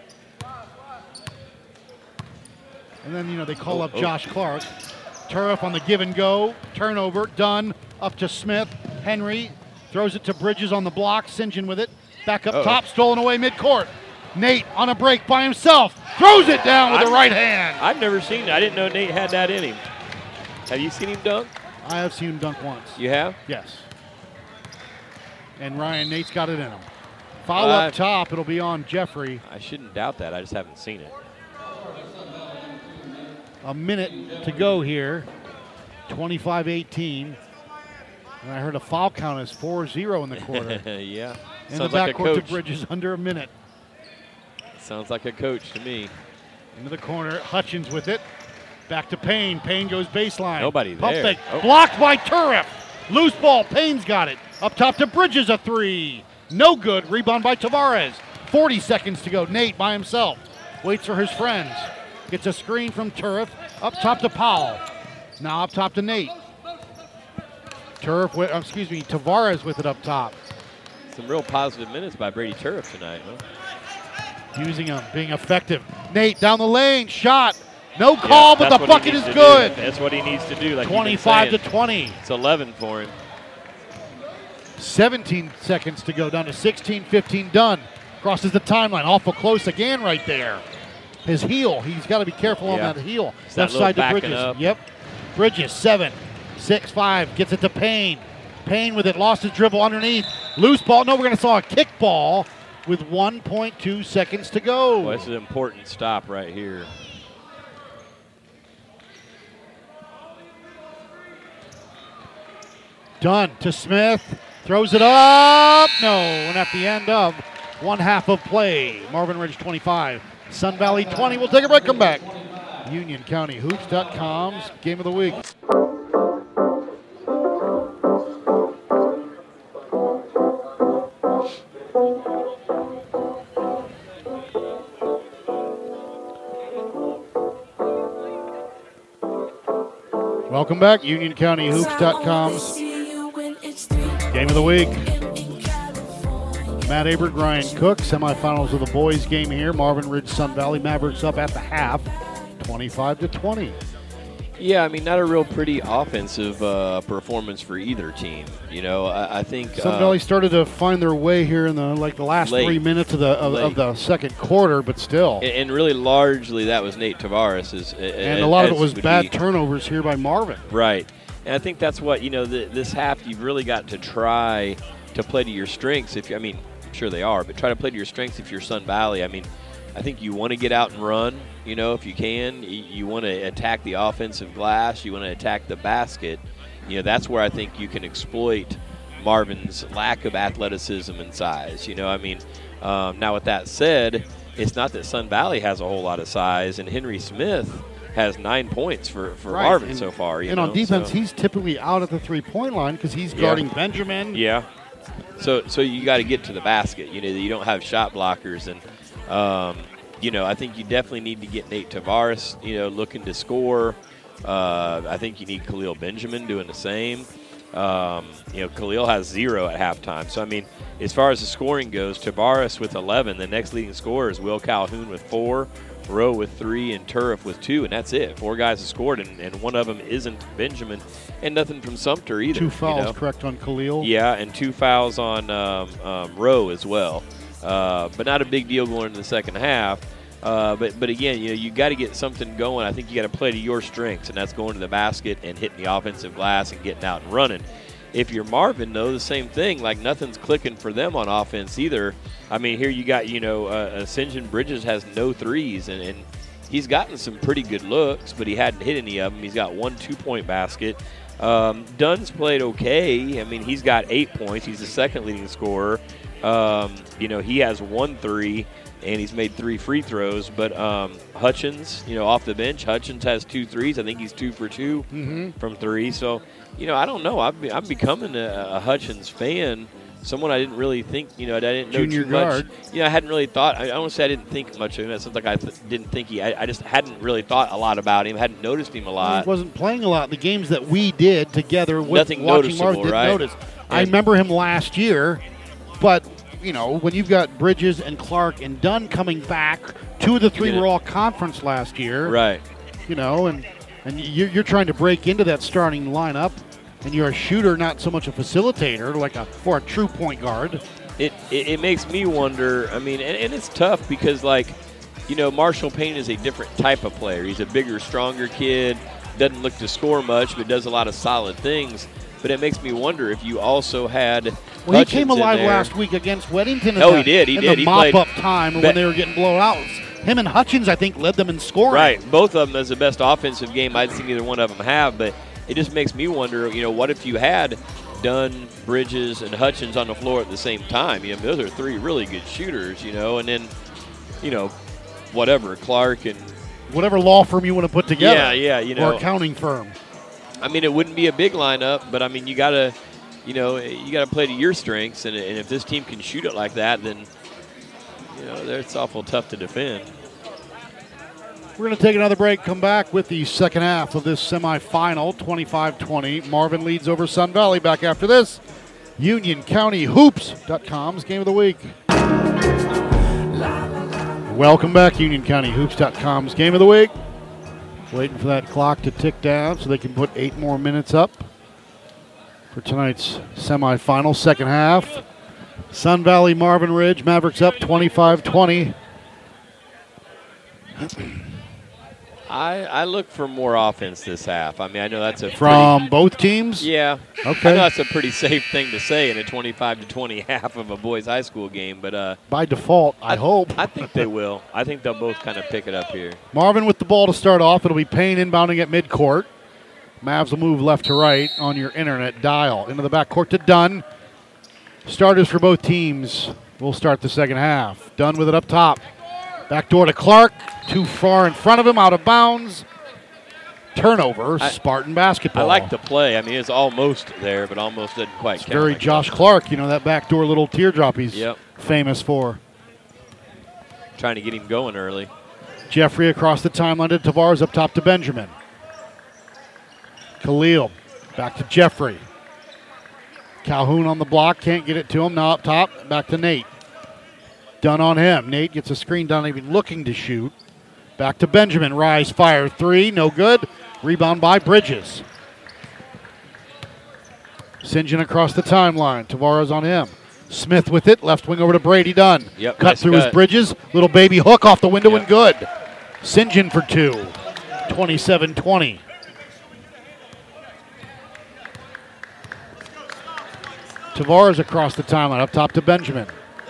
And then, you know, they call Oh, up oh. Josh Clark. Turf on the give and go. Turnover. Dunn up to Smith. Henry throws it to Bridges on the block. St John with it. Back up Uh-oh. top. Stolen away midcourt. Nate on a break by himself. Throws it down with I'm- the right hand. I've never seen I didn't know Nate had that in him. Have you seen him dunk? I have seen him dunk once. You have? Yes. And Ryan, Nate's got it in him. Foul Uh, up top. It'll be on Jeffrey. I shouldn't doubt that. I just haven't seen it. A minute to go here. twenty-five eighteen. And I heard a foul count is four zero in the quarter. yeah. In Sounds the like a backcourt to coach. Bridges under a minute. Sounds like a coach to me. Into the corner. Hutchins with it. Back to Payne. Payne goes baseline. Nobody Pump there. fake. Oh. Blocked by Turef. Loose ball. Payne's got it. Up top to Bridges, a three. No good. Rebound by Tavares. forty seconds to go. Nate by himself. Waits for his friends. Gets a screen from Turef. Up top to Powell. Now up top to Nate. Turef, with, uh, excuse me, Tavares with it up top. Some real positive minutes by Brady Turf tonight, huh? Using him, being effective. Nate down the lane, shot. No call, Yeah, but that's the what he bucket is needs to good. do. That's what he needs to do. Like you've been twenty-five to saying. twenty. It's eleven for him. seventeen seconds to go, down to sixteen fifteen. Dunn crosses the timeline. Awful close again right there. His heel, he's got to be careful on Yeah. that heel. It's that Left little side to backing Bridges. up. Yep. Bridges, seven, six, five, gets it to Payne. Payne with it, lost his dribble underneath. Loose ball. No, we're going to saw a kick ball with one point two seconds to go. Well, this is an important stop right here. Dunn to Smith, throws it up. No, and at the end of one half of play, Marvin Ridge twenty-five, Sun Valley twenty. We'll take a break, come back. Union County Hoops dot com's Game of the Week. Welcome back, Union County Hoops dot com's Game of the Week. Matt Aberg, Ryan Cook, semifinals of the boys game here. Marvin Ridge, Sun Valley Mavericks up at the half, twenty-five to twenty. Yeah, I mean, not a real pretty offensive uh, performance for either team. You know, I, I think Sun uh, Valley started to find their way here in the like the last Late. three minutes of the of, of Late. the second quarter, but still. and, and really largely that was Nate Tavares. Is, And a lot of it was bad turnovers here by Marvin. Right. And I think that's what, you know, the, this half you've really got to try to play to your strengths. If you, I mean, I'm sure they are, but try to play to your strengths if you're Sun Valley. I mean, I think you want to get out and run, you know, if you can. You, you want to attack the offensive glass. You want to attack the basket. You know, that's where I think you can exploit Marvin's lack of athleticism and size. You know, I mean, um, now with that said, it's not that Sun Valley has a whole lot of size, and Henry Smith has nine points for, for Right. Marvin And- so far. You and know, on defense, so. he's typically out at the three-point line because he's Yeah. guarding Benjamin. Yeah. So so you got to get to the basket. You know, you don't have shot blockers, and um, you know, I think you definitely need to get Nate Tavares, you know, looking to score. Uh, I think you need Khalil Benjamin doing the same. Um, you know, Khalil has zero at halftime. So, I mean, as far as the scoring goes, Tavares with eleven. The next leading scorer is Will Calhoun with four, Rowe with three, and Turf with two, and that's it. Four guys have scored, and, and one of them isn't Benjamin, and nothing from Sumter either. Two fouls, you know? correct, on Khalil. Yeah, and two fouls on um, um, Rowe as well. Uh, but not a big deal going into the second half. Uh, but but again, you know, you got to get something going. I think you got to play to your strengths, and that's going to the basket and hitting the offensive glass and getting out and running. If you're Marvin, though, the same thing. Like, nothing's clicking for them on offense either. I mean, here you got, you know, uh, Ascension Bridges has no threes, and, and he's gotten some pretty good looks, but he hadn't hit any of them. He's got one two-point basket. Um, Dunn's played okay. I mean, he's got eight points. He's the second leading scorer. Um, you know, he has one three, and he's made three free throws. But um, Hutchins, you know, off the bench, Hutchins has two threes. I think he's two for two Mm-hmm. from three. So, you know, I don't know. I'm, I'm becoming a, a Hutchins fan. Someone I didn't really think, you know, I didn't know Junior too guard. much. You know, I hadn't really thought. I, I don't say I didn't think much of him. It sounds like I th- didn't think he. I, I just hadn't really thought a lot about him. Hadn't noticed him a lot. He wasn't playing a lot. The games that we did together with Nothing watching noticeable, Marvin didn't right? notice. I And- remember him last year, but you know, when you've got Bridges and Clark and Dunn coming back, two of the three Yeah. were all conference last year. Right. You know, and and you're, you're trying to break into that starting lineup, and you're a shooter, not so much a facilitator, like a or a true point guard. It, it it makes me wonder. I mean, and, and it's tough because, like, you know, Marshall Payne is a different type of player. He's a bigger, stronger kid. Doesn't look to score much, but does a lot of solid things. But it makes me wonder if you also had. Well, Hutchins he came in alive there. last week against Weddington. In Oh, the, he did, he in did. the He played mop-up time be- when they were getting blown out. Him and Hutchins, I think, led them in scoring. Right, both of them as the best offensive game I'd seen either one of them have. But it just makes me wonder. You know, what if you had Dunn, Bridges, and Hutchins on the floor at the same time? You know, those are three really good shooters. You know, and then, you know, whatever Clark and. Whatever law firm you want to put together. Yeah, yeah, you know. Or accounting firm. I mean, it wouldn't be a big lineup, but I mean, you gotta, you know, you gotta play to your strengths, and, and if this team can shoot it like that, then, you know, it's awful tough to defend. We're going to take another break, come back with the second half of this semifinal, twenty-five twenty. Marvin leads over Sun Valley. Back after this, Union County Hoops dot com's Game of the Week. Welcome back, Union County Hoops dot com's Game of the Week. Waiting for that clock to tick down so they can put eight more minutes up for tonight's semifinal, second half. Sun Valley, Marvin Ridge, Mavericks up twenty-five twenty. I, I look for more offense this half. I mean, I know that's a From pretty, both teams? yeah. Okay. I know that's a pretty safe thing to say in a twenty-five to twenty half of a boys' high school game, but uh, By default, I, hope. I think they will. I think they'll both kind of pick it up here. Marvin with the ball to start off. It'll be Payne inbounding at midcourt. Mavs will move left to right on your internet dial. Into the backcourt to Dunn. Starters for both teams will start the second half. Dunn with it up top. Back door to Clark. Too far in front of him, out of bounds. Turnover, I- Spartan basketball. I like the play. I mean, it's almost there, but almost didn't quite It's count. very like Josh that. Clark, you know, that backdoor little teardrop he's Yep. famous for. Trying to get him going early. Jeffrey across the timeline to Tavares, up top to Benjamin. Khalil back to Jeffrey. Calhoun on the block, can't get it to him. Now up top, back to Nate. Dunn on him. Nate gets a screen, not even looking to shoot. Back to Benjamin. Rise, fire, three, no good. Rebound by Bridges. St John across the timeline. Tavares on him. Smith with it. Left wing over to Brady Dunn. Yep, Cut nice through cut. his Bridges. Little baby hook off the window Yep. and good. St John for two. twenty-seven twenty. Tavares across the timeline. Up top to Benjamin.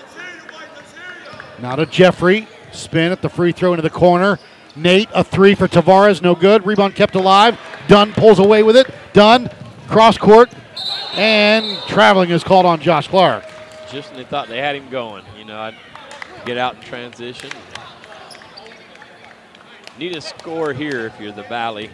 Now to Jeffrey. Spin at the free throw into the corner. Nate, a three for Tavares. No good. Rebound kept alive. Dunn pulls away with it. Dunn, cross court. And traveling is called on Josh Clark. Just when they thought they had him going. You know, I'd get out in transition. Need a score here if you're the Valley.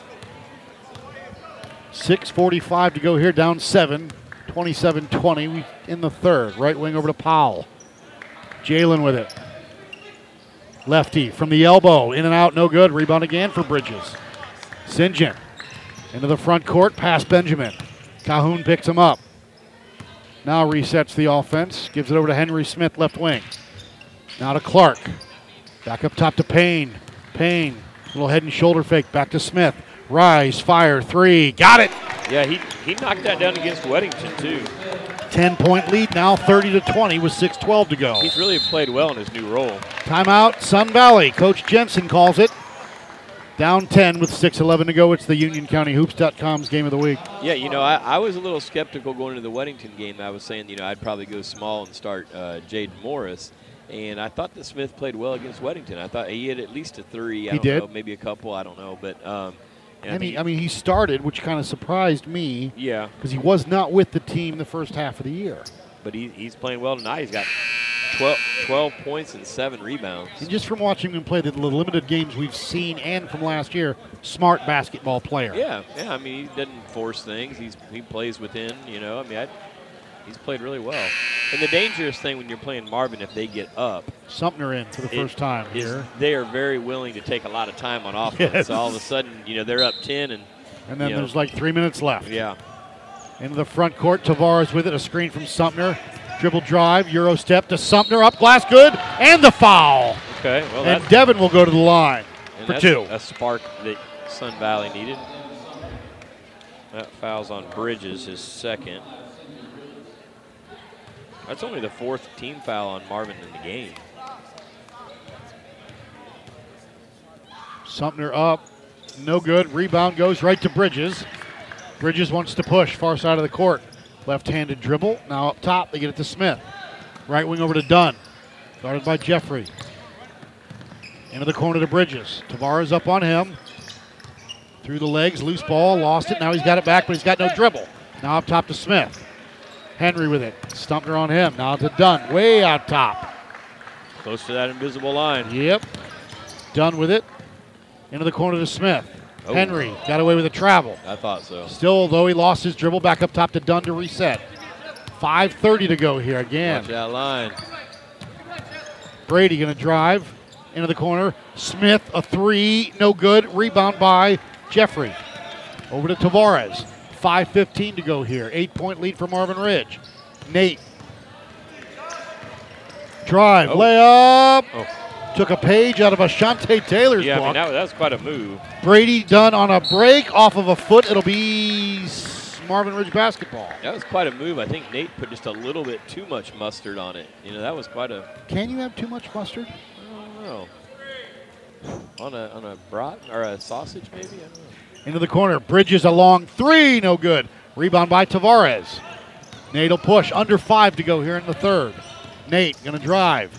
six forty-five to go here, down seven. twenty-seven twenty We in the third. Right wing over to Powell. Jalen with it. Lefty from the elbow. In and out, no good. Rebound again for Bridges. Saint John into the front court, past Benjamin. Calhoun picks him up. Now resets the offense, gives it over to Henry Smith, left wing. Now to Clark. Back up top to Payne. Payne, little head and shoulder fake, back to Smith. Rise, fire, three, got it. Yeah, he, he knocked that down against Weddington, too. ten-point lead now, thirty to twenty with six twelve to go. He's really played well in his new role. Timeout, Sun Valley. Coach Jensen calls it. Down ten with six eleven to go. It's the Union County Hoops dot com's game of the week. Yeah, you know, I, I was a little skeptical going into the Weddington game. I was saying, you know, I'd probably go small and start uh, Jaden Morris. And I thought that Smith played well against Weddington. I thought he had at least a three. I he don't did. know, maybe a couple. I don't know. But um, and, and he, I mean, he started, which kind of surprised me. Yeah. Because he was not with the team the first half of the year. But he, he's playing well tonight. He's got twelve, twelve points and seven rebounds. And just from watching him play the limited games we've seen and from last year, smart basketball player. Yeah, yeah. I mean, he doesn't force things. He's he plays within. You know, I mean, I, he's played really well. And the dangerous thing when you're playing Marvin, if they get up, Sumter in for the it, first time is here. They are very willing to take a lot of time on offense. Yes. So all of a sudden, you know, they're up ten, and and then you there's know, like three minutes left. Yeah. Into the front court, Tavares with it, a screen from Sumter. Dribble drive, Euro step to Sumter, up glass, good, and the foul. Okay, well, and that's, Devin will go to the line and for that's two. A spark that Sun Valley needed. That foul's on Bridges, his second. That's only the fourth team foul on Marvin in the game. Sumter up, no good. Rebound goes right to Bridges. Bridges wants to push, far side of the court. Left-handed dribble, now up top, they get it to Smith. Right wing over to Dunn, guarded by Jeffrey. Into the corner to Bridges. Tavares up on him. Through the legs, loose ball, lost it. Now he's got it back, but he's got no dribble. Now up top to Smith. Henry with it. Stumper on him. Now to Dunn, way out top. Close to that invisible line. Yep. Dunn with it. Into the corner to Smith. Oh. Henry got away with a travel. I thought so. Still, though, he lost his dribble, back up top to Dunn to reset. five thirty to go here again. Watch that line. Brady going to drive into the corner. Smith, a three, no good. Rebound by Jeffrey. Over to Tavares. five fifteen to go here. Eight-point lead for Marvin Ridge. Nate. Drive, Oh. layup. Oh. Took a page out of Ashante Taylor's Yeah, I book. mean, that, that was quite a move. Brady done on a break off of a foot. It'll be Marvin Ridge basketball. That was quite a move. I think Nate put just a little bit too much mustard on it. You know, that was quite a, Can you have too much mustard? I don't know. On a, on a brat or a sausage, maybe? I don't know. Into the corner. Bridges a long three. No good. Rebound by Tavares. Nate will push. Under five to go here in the third. Nate going to drive.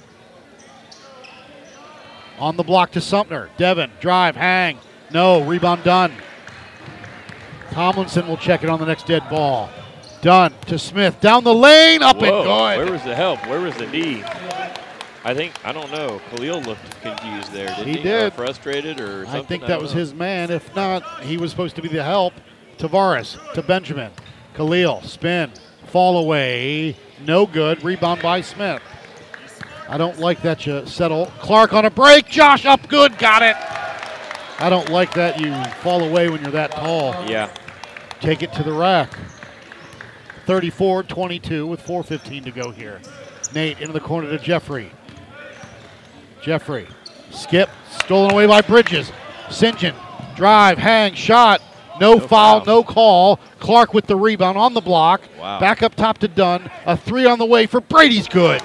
On the block to Sumter. Devin, drive, hang. No, rebound done. Tomlinson will check it on the next dead ball. Done to Smith. Down the lane, up Whoa, and good. where was the help? Where was the D? I think, I don't know. Khalil looked confused there, didn't he? He did. Or frustrated or something? I think I that don't was know. his man. If not, he was supposed to be the help. Tavares to Benjamin. Khalil, spin, fall away. No good. Rebound by Smith. I don't like that you settle. Clark on a break. Josh up good. Got it. I don't like that you fall away when you're that tall. Yeah. Take it to the rack. thirty-four twenty-two with four fifteen to go here. Nate into the corner to Jeffrey. Jeffrey. Skip. Stolen away by Bridges. Saint John. Drive. Hang. Shot. No, No foul, foul. no call. Clark with the rebound on the block. Wow. Back up top to Dunn. A three on the way for Brady's good.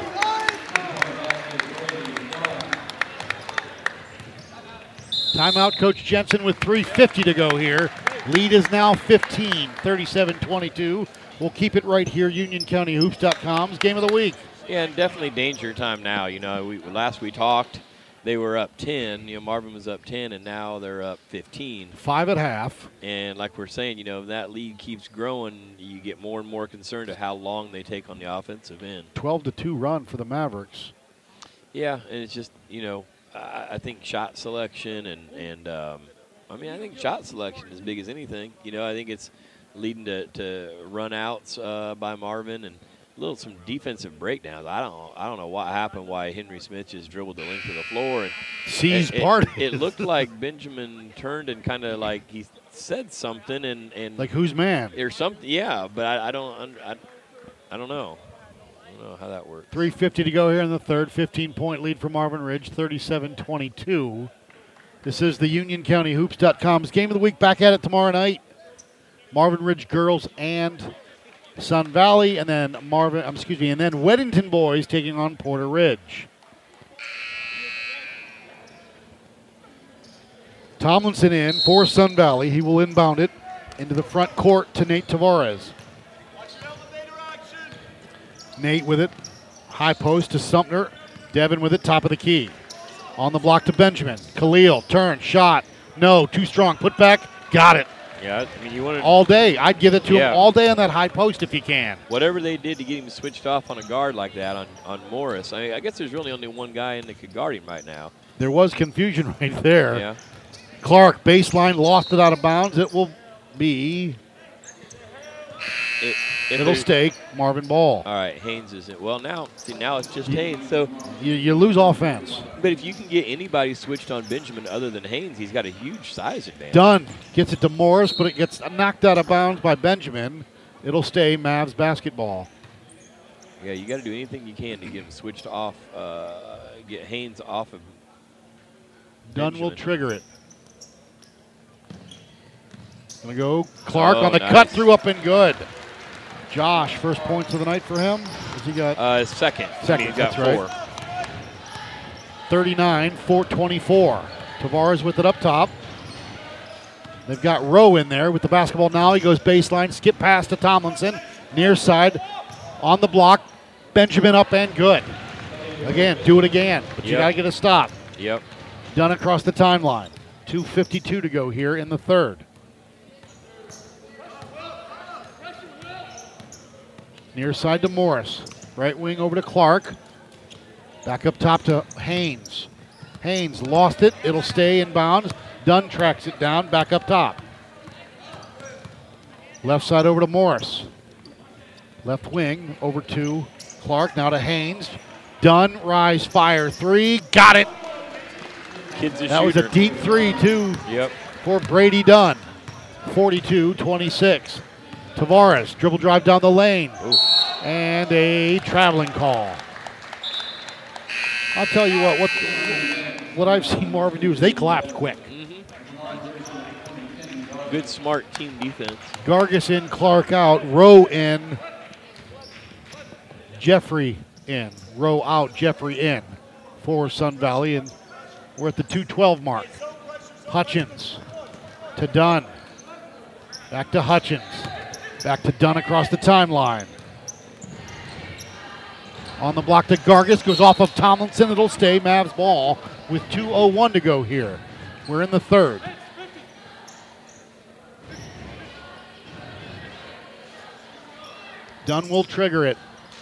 Timeout, Coach Jensen with three fifty to go here. Lead is now fifteen, thirty-seven twenty-two. We'll keep it right here, Union County Hoops dot com's Game of the Week. Yeah, and definitely danger time now. You know, we, last we talked, they were up ten. You know, Marvin was up ten, and now they're up fifteen. Five at half. And like we're saying, you know, if that lead keeps growing, you get more and more concerned of how long they take on the offensive end. twelve to two run for the Mavericks. Yeah, and it's just, you know, I, I think shot selection and, and um, I mean, I think shot selection is big as anything. You know, I think it's leading to, to run outs uh, by Marvin and little some defensive breakdowns. I don't I don't know what happened. Why Henry Smith just dribbled the length of the floor and seized it, part. It, it looked like Benjamin turned and kind of like he said something and, and like who's man or something. Yeah, but I, I don't I, I don't know. I don't know how that works. three fifty to go here in the third. fifteen-point lead for Marvin Ridge, thirty-seven twenty-two. This is the Union County Hoops dot com's Game of the Week. Back at it tomorrow night. Marvin Ridge girls and Sun Valley, and then Marvin, um, excuse me, and then Weddington boys taking on Porter Ridge. Tomlinson in for Sun Valley. He will inbound it into the front court to Nate Tavares. Nate with it. High post to Sumner. Devin with it, top of the key. On the block to Benjamin. Khalil, turn, shot. No, too strong. Put back, got it. Yeah, I mean, you wanted all day. I'd give it to yeah. him all day on that high post if you can. Whatever they did to get him switched off on a guard like that on, on Morris. I mean, I guess there's really only one guy in that could guard him right now. There was confusion right there. Yeah. Clark, baseline, lost it out of bounds. It will be. It, it'll stay Marvin Ball. All right, Haynes is in. Well, now, see, now it's just you, Haynes. So you, you lose offense. But if you can get anybody switched on Benjamin other than Haynes, he's got a huge size advantage. Dunn gets it to Morris, but it gets knocked out of bounds by Benjamin. It'll stay Mavs basketball. Yeah, you got to do anything you can to get him switched off, uh, get Haynes off of Dunn Benjamin. will trigger it. Gonna go Clark oh, on the nice. cut through up and good. Josh, first points of the night for him. Has he got uh, second? Second, He's got that's four. Right. thirty-nine four twenty-four. Tavares with it up top. They've got Rowe in there with the basketball now. He goes baseline, skip pass to Tomlinson. Near side on the block. Benjamin up and good. Again, do it again, but you yep. got to get a stop. Yep. Done across the timeline. two fifty-two to go here in the third. Near side to Morris. Right wing over to Clark. Back up top to Haynes. Haynes lost it. It'll stay in bounds. Dunn tracks it down. Back up top. Left side over to Morris. Left wing over to Clark. Now to Haynes. Dunn, rise, fire. Three. Got it. Kid's a that shooter. was a deep three, too, yep. for Brady Dunn. forty-two twenty-six. Tavares, dribble drive down the lane. Ooh. And a traveling call. I'll tell you what, what, what I've seen Marvin do is they collapse quick. Mm-hmm. Good, smart team defense. Gargis in, Clark out, Rowe in, Jeffrey in. Rowe out, Jeffrey in for Sun Valley, and we're at the two twelve mark. Hutchins to Dunn. Back to Hutchins. Back to Dunn across the timeline. On the block to Gargis, goes off of Tomlinson. It'll stay Mavs ball with two oh one to go here. We're in the third. Dunn will trigger it.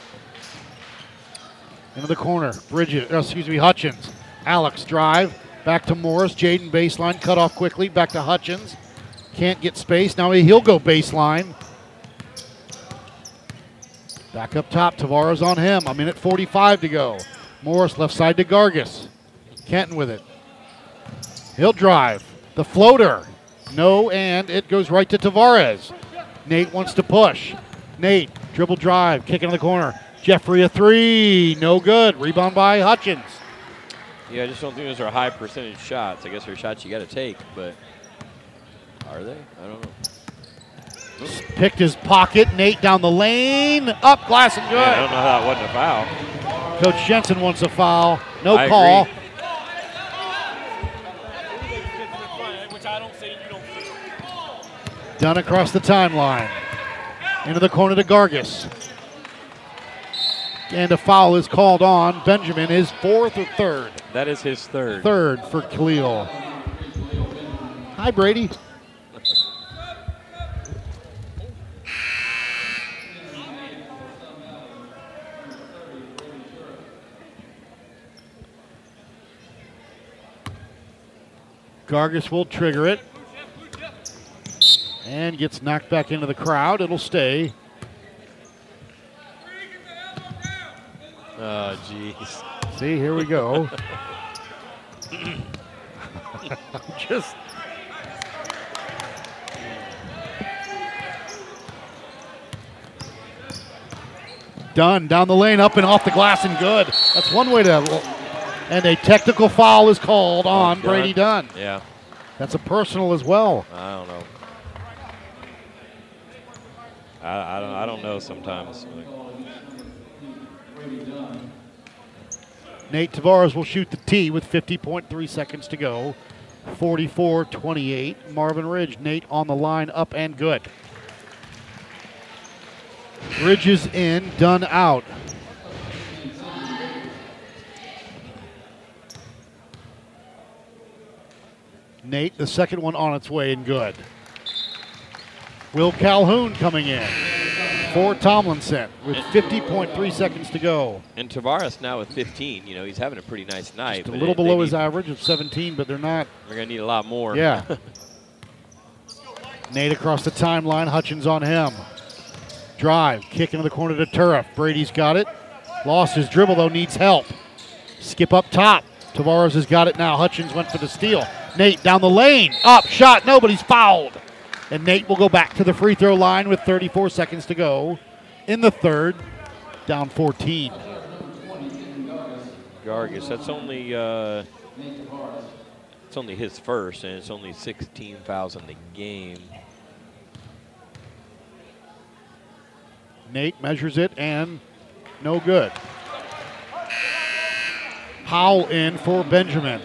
Into the corner. Bridget, uh, excuse me, Hutchins. Alex drive. Back to Morris. Jaden baseline. Cut off quickly. Back to Hutchins. Can't get space. Now he'll go baseline. Back up top. Tavares on him. A minute forty-five to go. Morris left side to Gargis. Kenton with it. He'll drive. The floater. No, and it goes right to Tavares. Nate wants to push. Nate, dribble drive. Kick into the corner. Jeffrey a three. No good. Rebound by Hutchins. Yeah, I just don't think those are high percentage shots. I guess they're shots you got to take, but are they? I don't know. Picked his pocket. Nate down the lane. Up, glass and good. Man, I don't know how that wasn't a foul. Coach Jensen wants a foul. No I call. Agree. Done across the timeline. Into the corner to Gargis. And a foul is called on Benjamin. His fourth or third? That is his third. Third for Khalil. Hi, Brady. Gargis will trigger it. And gets knocked back into the crowd. It'll stay. Oh, jeez. See, here we go. Just. Dunn down the lane, up and off the glass and good. That's one way to. And a technical foul is called on Dunn. Brady Dunn. Yeah. That's a personal as well. I don't know. I, I don't. I don't know. Sometimes. Nate Tavares will shoot the tee with fifty point three seconds to go. forty-four twenty-eight. Marvin Ridge. Nate on the line, up and good. Bridges in, Dunn out. Nate, the second one on its way and good. Will Calhoun coming in for Tomlinson with fifty point three seconds to go. And Tavares now with fifteen. You know, he's having a pretty nice night. Just a but little they- below they his need- average of seventeen, but they're not. They're going to need a lot more. Yeah. Nate across the timeline. Hutchins on him. Drive. Kick into the corner to Turf. Brady's got it. Lost his dribble, though. Needs help. Skip up top. Tavares has got it now. Hutchins went for the steal. Nate down the lane. Up. Shot. Nobody's fouled. And Nate will go back to the free throw line with thirty-four seconds to go in the third. Down fourteen. Gargis, that's only uh, it's only his first, and it's only sixteen fouls in the game. Nate measures it and no good. Howell in for Benjamin.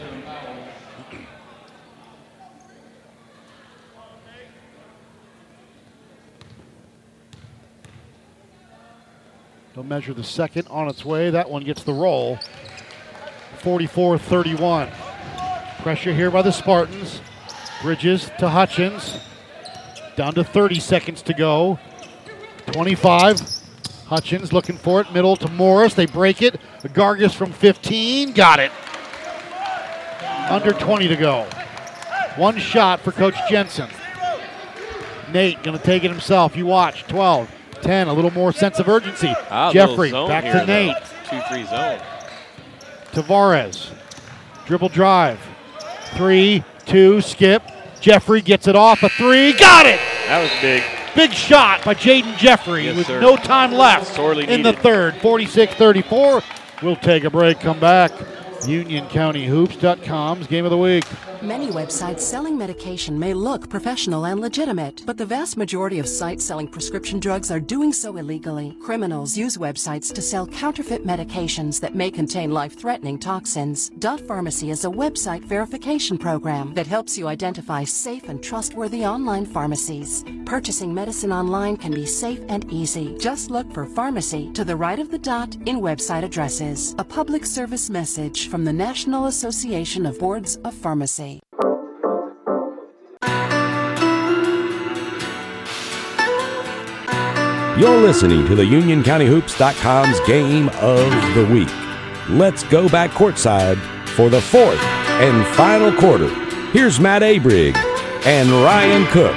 They'll measure the second on its way. That one gets the roll. forty-four thirty-one. Pressure here by the Spartans. Bridges to Hutchins. Down to thirty seconds to go. twenty-five. Hutchins looking for it. Middle to Morris. They break it. Gargis from fifteen. Got it. Under twenty to go. One shot for Coach Jensen. Nate going to take it himself. You watch. twelve. ten. A little more sense of urgency. Ah, Jeffrey little zone back here, to though. Nate. two three zone. Tavares. Dribble drive. Three, two, skip. Jeffrey gets it off. A three. Got it! That was big. Big shot by Jaden Jeffrey Yes, with sir. no time left Sorely in the needed. third. forty-six thirty-four. We'll take a break, come back. Union County Hoops dot com's Game of the Week. Many websites selling medication may look professional and legitimate, but the vast majority of sites selling prescription drugs are doing so illegally. Criminals use websites to sell counterfeit medications that may contain life-threatening toxins. Dot Pharmacy is a website verification program that helps you identify safe and trustworthy online pharmacies. Purchasing medicine online can be safe and easy. Just look for pharmacy to the right of the dot in website addresses. A public service message from the National Association of Boards of Pharmacy. You're listening to the Union County Hoops dot com's Game of the Week. Let's go back courtside for the fourth and final quarter. Here's Matt Abrig and Ryan Cook.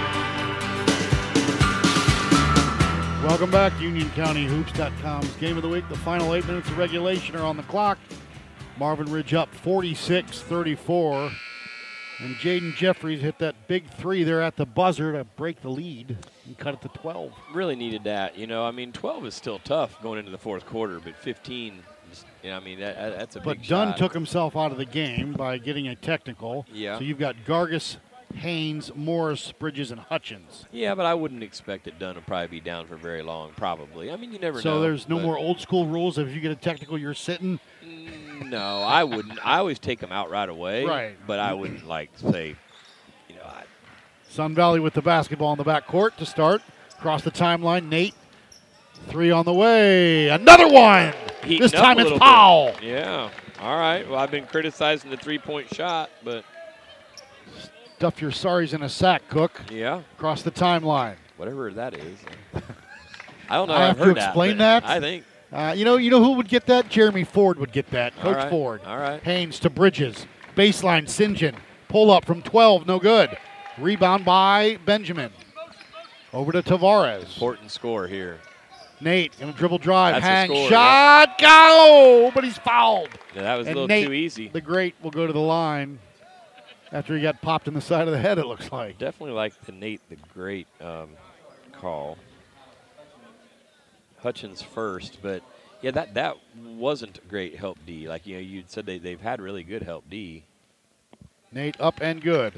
Welcome back, Union County Hoops dot com's Game of the Week. The final eight minutes of regulation are on the clock. Marvin Ridge up forty-six thirty-four. And Jaden Jeffries hit that big three there at the buzzer to break the lead and cut it to twelve. Really needed that. You know, I mean, twelve is still tough going into the fourth quarter, but fifteen, is, you know, I mean, that, that's a But big Dunn shot. took himself out of the game by getting a technical. Yeah. So you've got Gargis, Haynes, Morris, Bridges, and Hutchins. Yeah, but I wouldn't expect it Dunn to probably be down for very long, probably. I mean, you never know. So there's no but- more old school rules. If you get a technical, you're sitting. No, I wouldn't. I always take them out right away. Right. But I wouldn't, like, say, you know, I, Sun Valley with the basketball in the back court to start. Across the timeline, Nate. Three on the way. Another one. heating This up time a it's little Powell. bit. Yeah. All right. Well, I've been criticizing the three-point shot, but Stuff your sorries in a sack, Cook. yeah, Across the timeline. whatever that is. I don't know. I I've have to heard explain but that? I think. Uh, you know, you know who would get that? Jeremy Ford would get that. All Coach right, Ford. all right. Haynes to Bridges. Baseline, Saint John. Pull up from twelve, no good. Rebound by Benjamin. Over to Tavares. Important score here. Nate gonna dribble drive, That's a hang, score, shot, go! But he's fouled. Yeah, that was And a little Nate, too easy. the great, will go to the line after he got popped in the side of the head, it looks like. Definitely like the Nate the Great um, call. Hutchins first, but yeah, that that wasn't great help D. Like you know, you said they they've had really good help D. Nate up and good.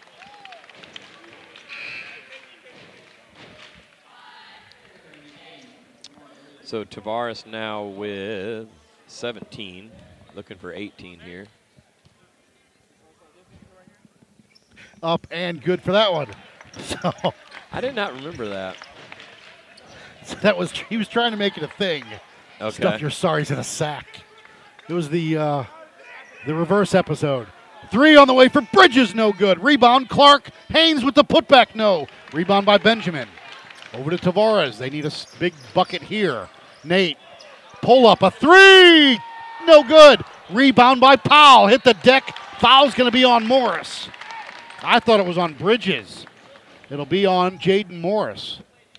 So Tavares now with seventeen, looking for eighteen here. Up and good for that one. So I did not remember that. So that was he was trying to make it a thing. Okay. Stuff your sorries in a sack. It was the uh, the reverse episode. Three on the way for Bridges, no good. Rebound, Clark. Haynes with the putback, no. Rebound by Benjamin. Over to Tavares. They need a s- big bucket here. Nate, pull up, a three. No good. Rebound by Powell. Hit the deck. Foul's going to be on Morris. I thought it was on Bridges. It'll be on Jaden Morris.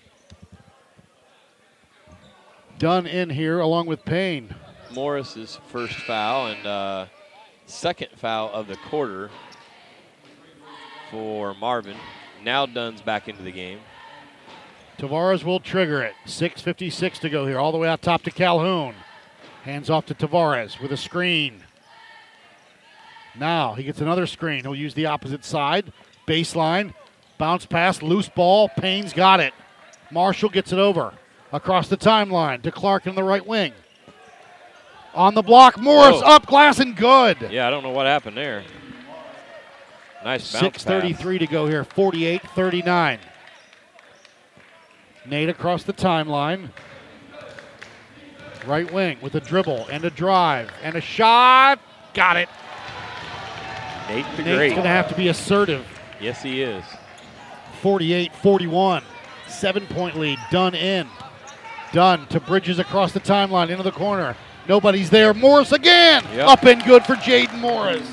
Dunn in here along with Payne. Morris's first foul and uh, second foul of the quarter for Marvin. Now Dunn's back into the game. Tavares will trigger it. six fifty-six to go here, all the way out top to Calhoun. Hands off to Tavares with a screen. Now he gets another screen. He'll use the opposite side. Baseline. Bounce pass, loose ball. Payne's got it. Marshall gets it over. Across the timeline to Clark in the right wing. On the block, Morris Whoa. up, glass and good. Yeah, I don't know what happened there. Nice bounce six thirty-three to go here, forty-eight thirty-nine. Nate across the timeline. Right wing with a dribble and a drive and a shot. Got it. pass. Nate the Nate's Great. going to have to be assertive. Yes, he is. forty-eight forty-one. Seven-point lead. Dunn in. Dunn to Bridges across the timeline into the corner. Nobody's there. Morris again. Yep. Up and good for Jaden Morris.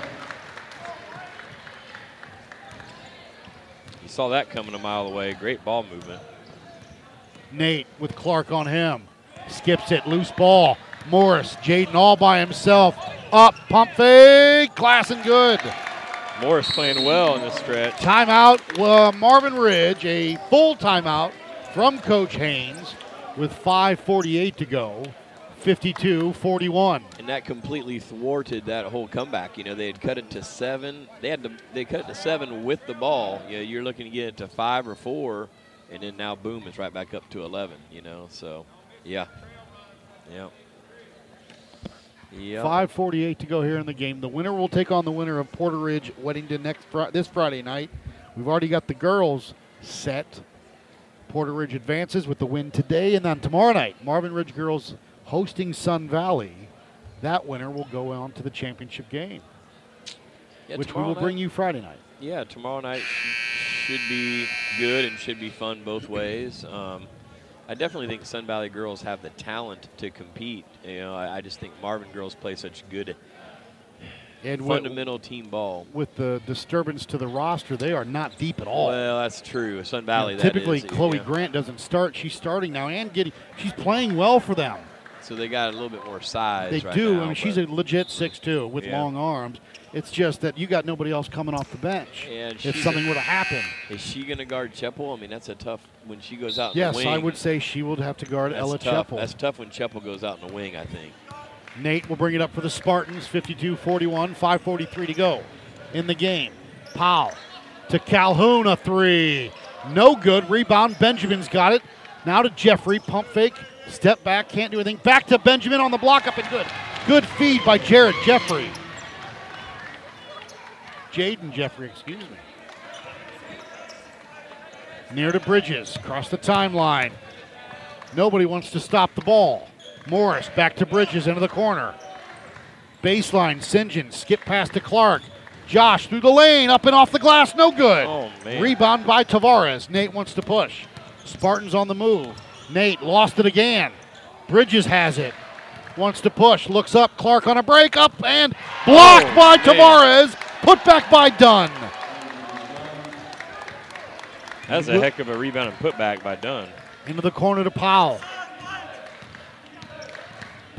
You saw that coming a mile away. Great ball movement. Nate with Clark on him. Skips it. Loose ball. Morris. Jaden all by himself. Up. Pump fake. Glass and good. Morris playing well in this stretch. Timeout. Uh, Marvin Ridge. A full timeout from Coach Haynes with five forty-eight to go. fifty-two forty-one. And that completely thwarted that whole comeback. You know, they had cut it to seven. They had to they cut it to seven with the ball. You know, you're looking to get it to five or four, and then now boom, it's right back up to eleven. You know, so yeah, yeah, yeah. five forty-eight to go here in the game. The winner will take on the winner of Porter Ridge Weddington next fr- this Friday night. We've already got the girls set. Porter Ridge advances with the win today, and then tomorrow night, Marvin Ridge girls hosting Sun Valley. That winner will go on to the championship game, Yeah, which we tomorrow will bring night- you Friday night. Yeah, tomorrow night sh- should be good and should be fun both ways. Um, I definitely think Sun Valley girls have the talent to compete. You know, I, I just think Marvin girls play such good And with, fundamental team ball. with the disturbance to the roster, they are not deep at all. Well, that's true. Sun Valley. And that typically, is, Chloe yeah. Grant doesn't start. She's starting now and getting. She's playing well for them. So they got a little bit more size. They right do. now, I mean, she's but- a legit six two with Yeah. long arms. It's just that you got nobody else coming off the bench. Yeah, and if she's something a- would have happened. Is she going to guard Cheppel? I mean, that's a tough when she goes out in Yes, the wing. I would say she would have to guard that's Ella tough. Cheppel. That's tough when Cheppel goes out in the wing, I think. Nate will bring it up for the Spartans. fifty-two forty-one, five forty-three to go in the game. Powell to Calhoun, a three. No good. Rebound. Benjamin's got it. Now to Jeffrey. Pump fake. Step back. Can't do anything. Back to Benjamin on the block. Up and good. Good feed by Jared Jeffrey. Jaden Jeffrey, excuse me. Near to Bridges. Across the timeline. Nobody wants to stop the ball. Morris back to Bridges into the corner. Baseline, Saint John, skip pass to Clark. Josh through the lane, up and off the glass, no good. Oh, man. Rebound by Tavares. Nate wants to push. Spartans on the move. Nate lost it again. Bridges has it. Wants to push, looks up, Clark on a break, up and blocked Oh, by man. Tavares. Put back by Dunn. That's a heck of a rebound and putback by Dunn. Into the corner to Powell.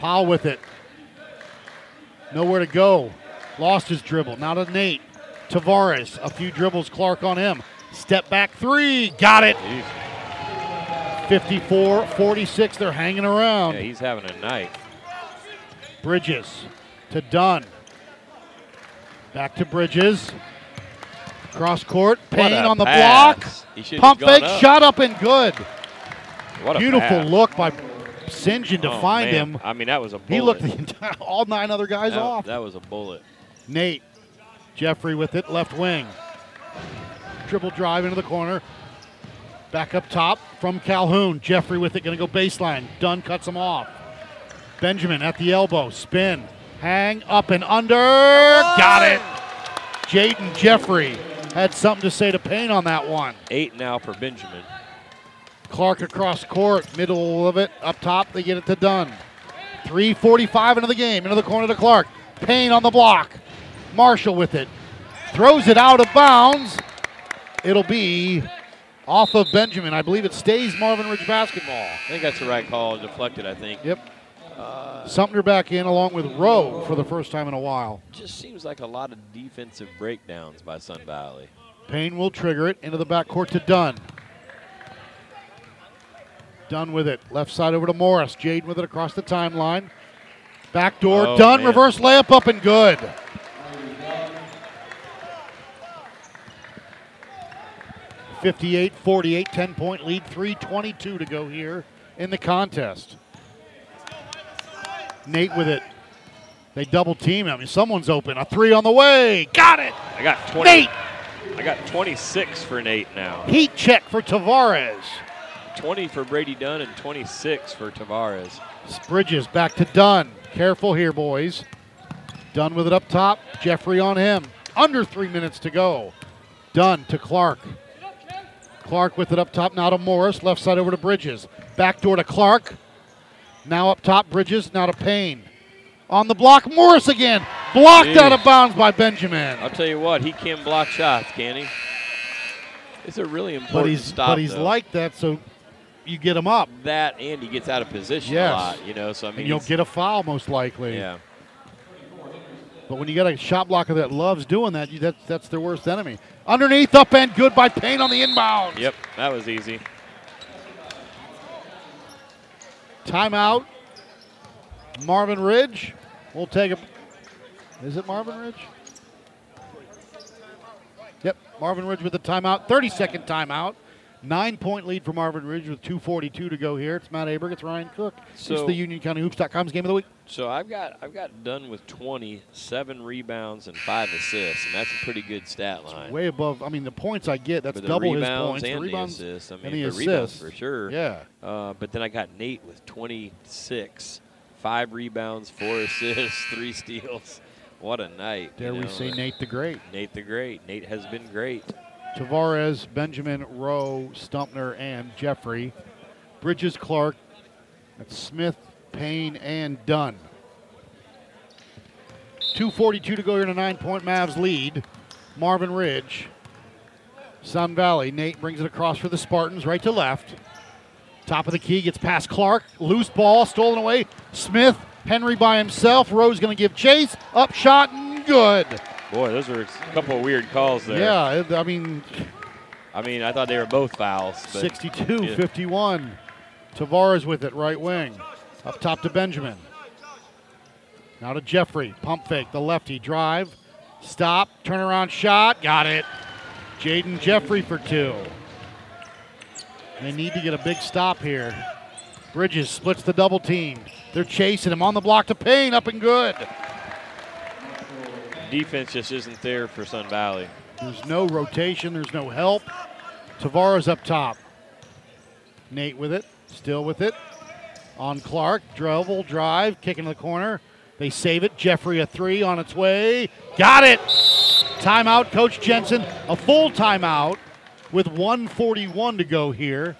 Powell with it. Nowhere to go. Lost his dribble. Now to Nate. Tavares. A few dribbles. Clark on him. Step back three. Got it. fifty-four forty-six. They're hanging around. Yeah, he's having a night. Bridges to Dunn. Back to Bridges. Cross court. Payne on the pass. block. He should've Pump gone fake. up. Shot up and good. What a Beautiful pass. look by Saint John to Oh, find man. him. I mean, that was a bullet. He looked the entire, all nine other guys that, off. That was a bullet. Nate. Jeffrey with it. Left wing. Triple drive into the corner. Back up top from Calhoun. Jeffrey with it. Going to go baseline. Dunn cuts him off. Benjamin at the elbow. Spin. Hang up and under. Got it. Jaden Jeffrey had something to say to Payne on that one. Eight now for Benjamin. Clark across court, middle of it, up top, they get it to Dunn. three forty-five into the game, into the corner to Clark. Payne on the block. Marshall with it. Throws it out of bounds. It'll be off of Benjamin. I believe it stays Marvin Ridge basketball. I think that's the right call. Deflected, I think. Yep. Sumner back in along with Rowe for the first time in a while. Just seems like a lot of defensive breakdowns by Sun Valley. Payne will trigger it into the backcourt to Dunn. Dunn with it. Left side over to Morris. Jaden with it across the timeline. Backdoor. Oh, Dunn. man. Reverse layup up and good. fifty-eight forty-eight. ten-point lead. three twenty-two to go here in the contest. Nate with it. They double team him. I mean, someone's open. A three on the way. Got it. I got twenty. Nate. I got twenty-six for Nate now. Heat check for Tavares. twenty for Brady Dunn and twenty-six for Tavares. Bridges back to Dunn. Careful here, boys. Dunn with it up top. Jeffrey on him. Under three minutes to go. Dunn to Clark. Clark with it up top now to Morris. Left side over to Bridges. Backdoor to Clark. Now up top, Bridges. Now to Payne. On the block, Morris again. Blocked Jeez. out of bounds by Benjamin. I'll tell you what, he can block shots, can he? It's a really important But he's, stop, but he's though. like that, so you get him up. that, and he gets out of position Yes. a lot, you know. So I mean, And you'll he's- get a foul most likely. yeah. But when you got a shot blocker that loves doing that, you, that that's their worst enemy. Underneath, up and good by Payne on the inbound. Yep, that was easy. Timeout. Marvin Ridge. We'll take a. Is it Marvin Ridge? Yep, Marvin Ridge with the timeout. thirty-second timeout. Nine-point lead for Marvin Ridge with two forty-two to go here. It's Matt Aberg. It's Ryan Cook. So- it's the Union County Hoops dot com's game of the week. So I've got I've got done with twenty, seven rebounds, and five assists, and that's a pretty good stat line. Way above. I mean, the points I get, that's For the double his rebounds points. and the rebounds the assists. I mean, and the the rebounds assists. for sure. Yeah. Uh, but then I got Nate with twenty-six, five rebounds, four assists, three steals. What a night! Dare you we know. say Nate the Great. Nate the Great. Nate has been great. Tavares, Benjamin, Rowe, Stumpner, and Jeffrey. Bridges, Clark. That's Smith, Payne, and Dunn. two forty-two to go here in a nine-point Mavs lead. Marvin Ridge. Sun Valley. Nate brings it across for the Spartans, right to left. Top of the key, gets past Clark. Loose ball, stolen away. Smith, Henry by himself. Rowe's going to give chase. Up shot, and good. Boy, those were a couple of weird calls there. Yeah, it- I mean, I mean, I thought they were both fouls. But sixty-two yeah. fifty-one. Tavares with it, right wing. Up top to Benjamin. Now to Jeffrey. Pump fake, the lefty. Drive. Stop. Turnaround shot. Got it. Jaden Jeffrey for two. They need to get a big stop here. Bridges splits the double team. They're chasing him on the block to Payne. Up and good. Defense just isn't there for Sun Valley. There's no rotation. There's no help. Tavares up top. Nate with it. Still with it. On Clark. Dribble, drive. Kick into the corner. They save it. Jeffrey a three on its way. Got it. Timeout, Coach Jensen. A full timeout with one forty-one to go here.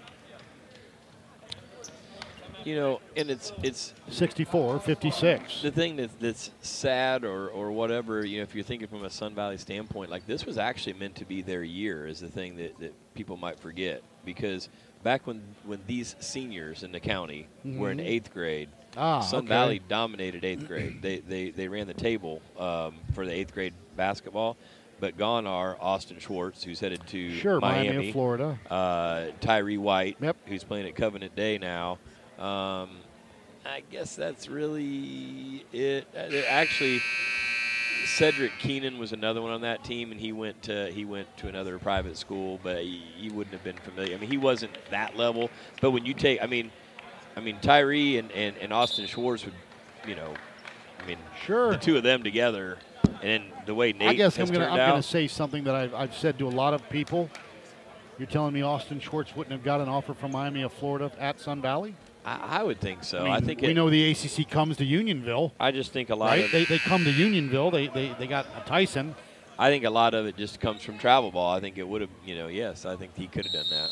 You know, and it's it's sixty-four fifty-six. the thing that's that's sad or or whatever. You know, if you're thinking from a Sun Valley standpoint, like this was actually meant to be their year, is the thing that, that people might forget. Because back when when these seniors in the county were in eighth grade, Ah, Sun okay. Valley dominated eighth grade. They they they ran the table um, for the eighth grade basketball. But gone are Austin Schwartz, who's headed to Sure, Miami, Miami, of Florida. Uh, Tyree White, Yep. who's playing at Covenant Day now. Um, I guess that's really it. Uh, Actually, Cedric Keenan was another one on that team, and he went to he went to another private school, but he, he wouldn't have been familiar. I mean, he wasn't that level. But when you take, I mean, I mean Tyree and, and, and Austin Schwartz would, you know, I mean, Sure. the two of them together, and then the way Nate I guess has I'm gonna turned I'm out. gonna say something that I've, I've said to a lot of people. You're telling me Austin Schwartz wouldn't have got an offer from Miami of Florida at Sun Valley? I, I would think so. I, mean, I think we it, know the A C C comes to Unionville, I just think a lot right? of They, they come to Unionville. They, they they got a Tyson. I think a lot of it just comes from travel ball. I think it would have, you know, yes, I think he could have done that.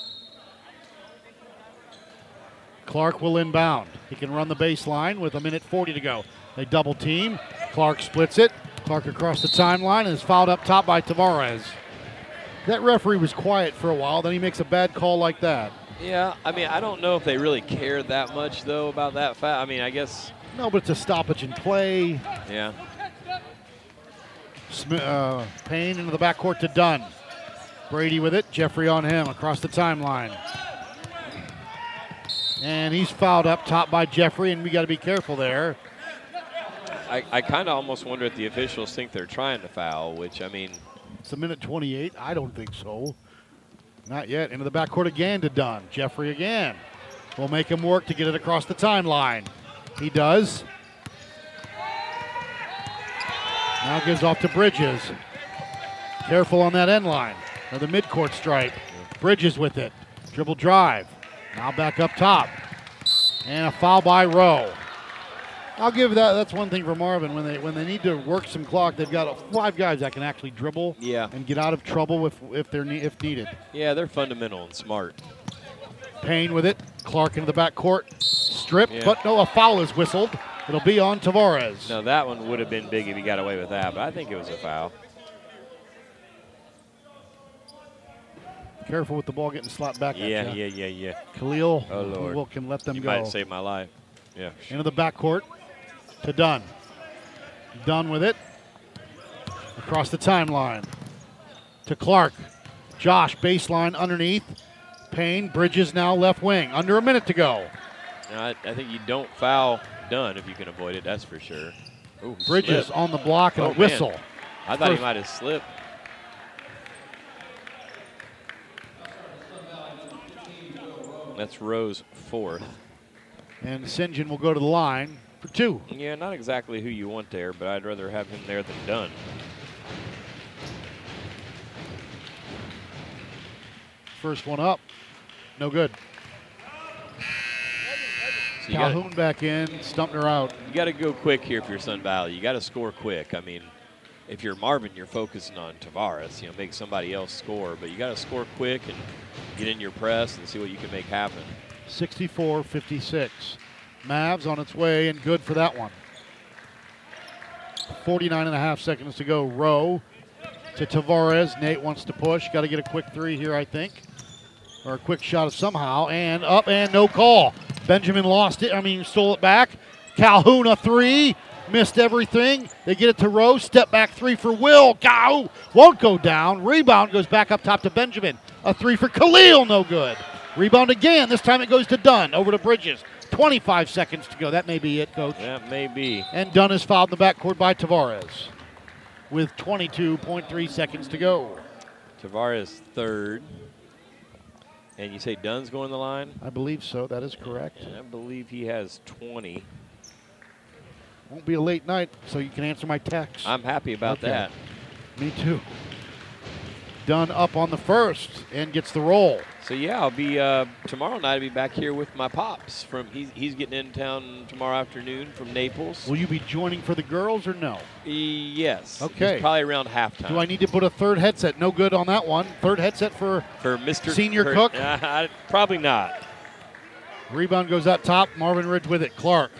Clark will inbound. He can run the baseline with a minute forty to go. They double team. Clark splits it. Clark across the timeline and is fouled up top by Tavares. That referee was quiet for a while. Then he makes a bad call like that. Yeah, I mean, I don't know if they really cared that much, though, about that foul. I mean, I guess, No, but it's a stoppage in play. yeah. Sm- uh, Payne into the backcourt to Dunn. Brady with it. Jeffrey on him across the timeline. And he's fouled up top by Jeffrey, and we got to be careful there. I, I kind of almost wonder if the officials think they're trying to foul, which, I mean, It's a minute twenty-eight. I don't think so. Not yet. Into the backcourt again to Dunn. Jeffrey again. Will make him work to get it across the timeline. He does. Now gives off to Bridges. Careful on that end line. Or the midcourt stripe. Bridges with it. Dribble drive. Now back up top. And a foul by Rowe. I'll give that. That's one thing for Marvin. When they when they need to work some clock, they've got five guys that can actually dribble Yeah. and get out of trouble if if they're ne- if needed. yeah, they're fundamental and smart. Payne with it. Clark into the backcourt. Stripped, Yeah. but no, a foul is whistled. It'll be on Tavares. No, that one would have been big if he got away with that, but I think it was a foul. Careful with the ball getting slapped back Yeah, at you. yeah, yeah, yeah. Khalil Oh, Lord. will can let them You go. might have saved my life. Yeah. Into the backcourt to Dunn. Dunn with it. Across the timeline to Clark. Josh, baseline underneath. Payne, Bridges now left wing. Under a minute to go. No, I, I think you don't foul Dunn if you can avoid it, that's for sure. Ooh, Bridges slipped. on the block and Oh, a whistle. man. I thought First- he might have slipped. That's Rose fourth. And St John will go to the line for two. Yeah, not exactly who you want there, but I'd rather have him there than Dunn. First one up. No good. So you gotta- Calhoun back in, stumped her out. You got to go quick here if you're Sun Valley. You got to score quick. I mean, if you're Marvin, you're focusing on Tavares, you know, make somebody else score. But you got to score quick and get in your press and see what you can make happen. sixty-four fifty-six. Mavs on its way and good for that one. forty-nine and a half seconds to go. Rowe to Tavares. Nate wants to push. Got to get a quick three here, I think. Or a quick shot somehow. And up and no call. Benjamin lost it. I mean, stole it back. Calhoun a three. Missed everything. They get it to Rowe. Step back three for Will. Go. Won't go down. Rebound goes back up top to Benjamin. A three for Khalil. No good. Rebound again. This time it goes to Dunn. Over to Bridges. twenty-five seconds to go. That may be it, Coach. That may be. And Dunn is fouled in the backcourt by Tavares with twenty-two point three seconds to go. Tavares third. And you say Dunn's going the line? I believe so. That is correct. And I believe he has twenty. Won't be a late night, so you can answer my text. I'm happy about Okay. that. Me too. Dunn up on the first and gets the roll. So yeah, I'll be uh, tomorrow night. I'll be back here with my pops. From he's he's getting in town tomorrow afternoon from Naples. Will you be joining for the girls or no? E- yes. Okay. It's probably around halftime. Do I need to put a third headset? No good on that one. Third headset for for Mister Senior for- Cook? Uh, I- probably not. rebound goes out top. Marvin Ridge with it. Clark.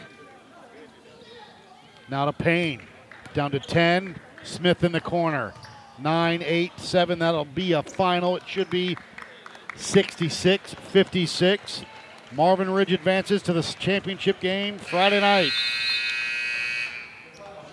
Now to Payne. Down to ten. Smith in the corner. Nine, eight, seven. That'll be a final. It should be sixty-six fifty-six. Marvin Ridge advances to the championship game Friday night.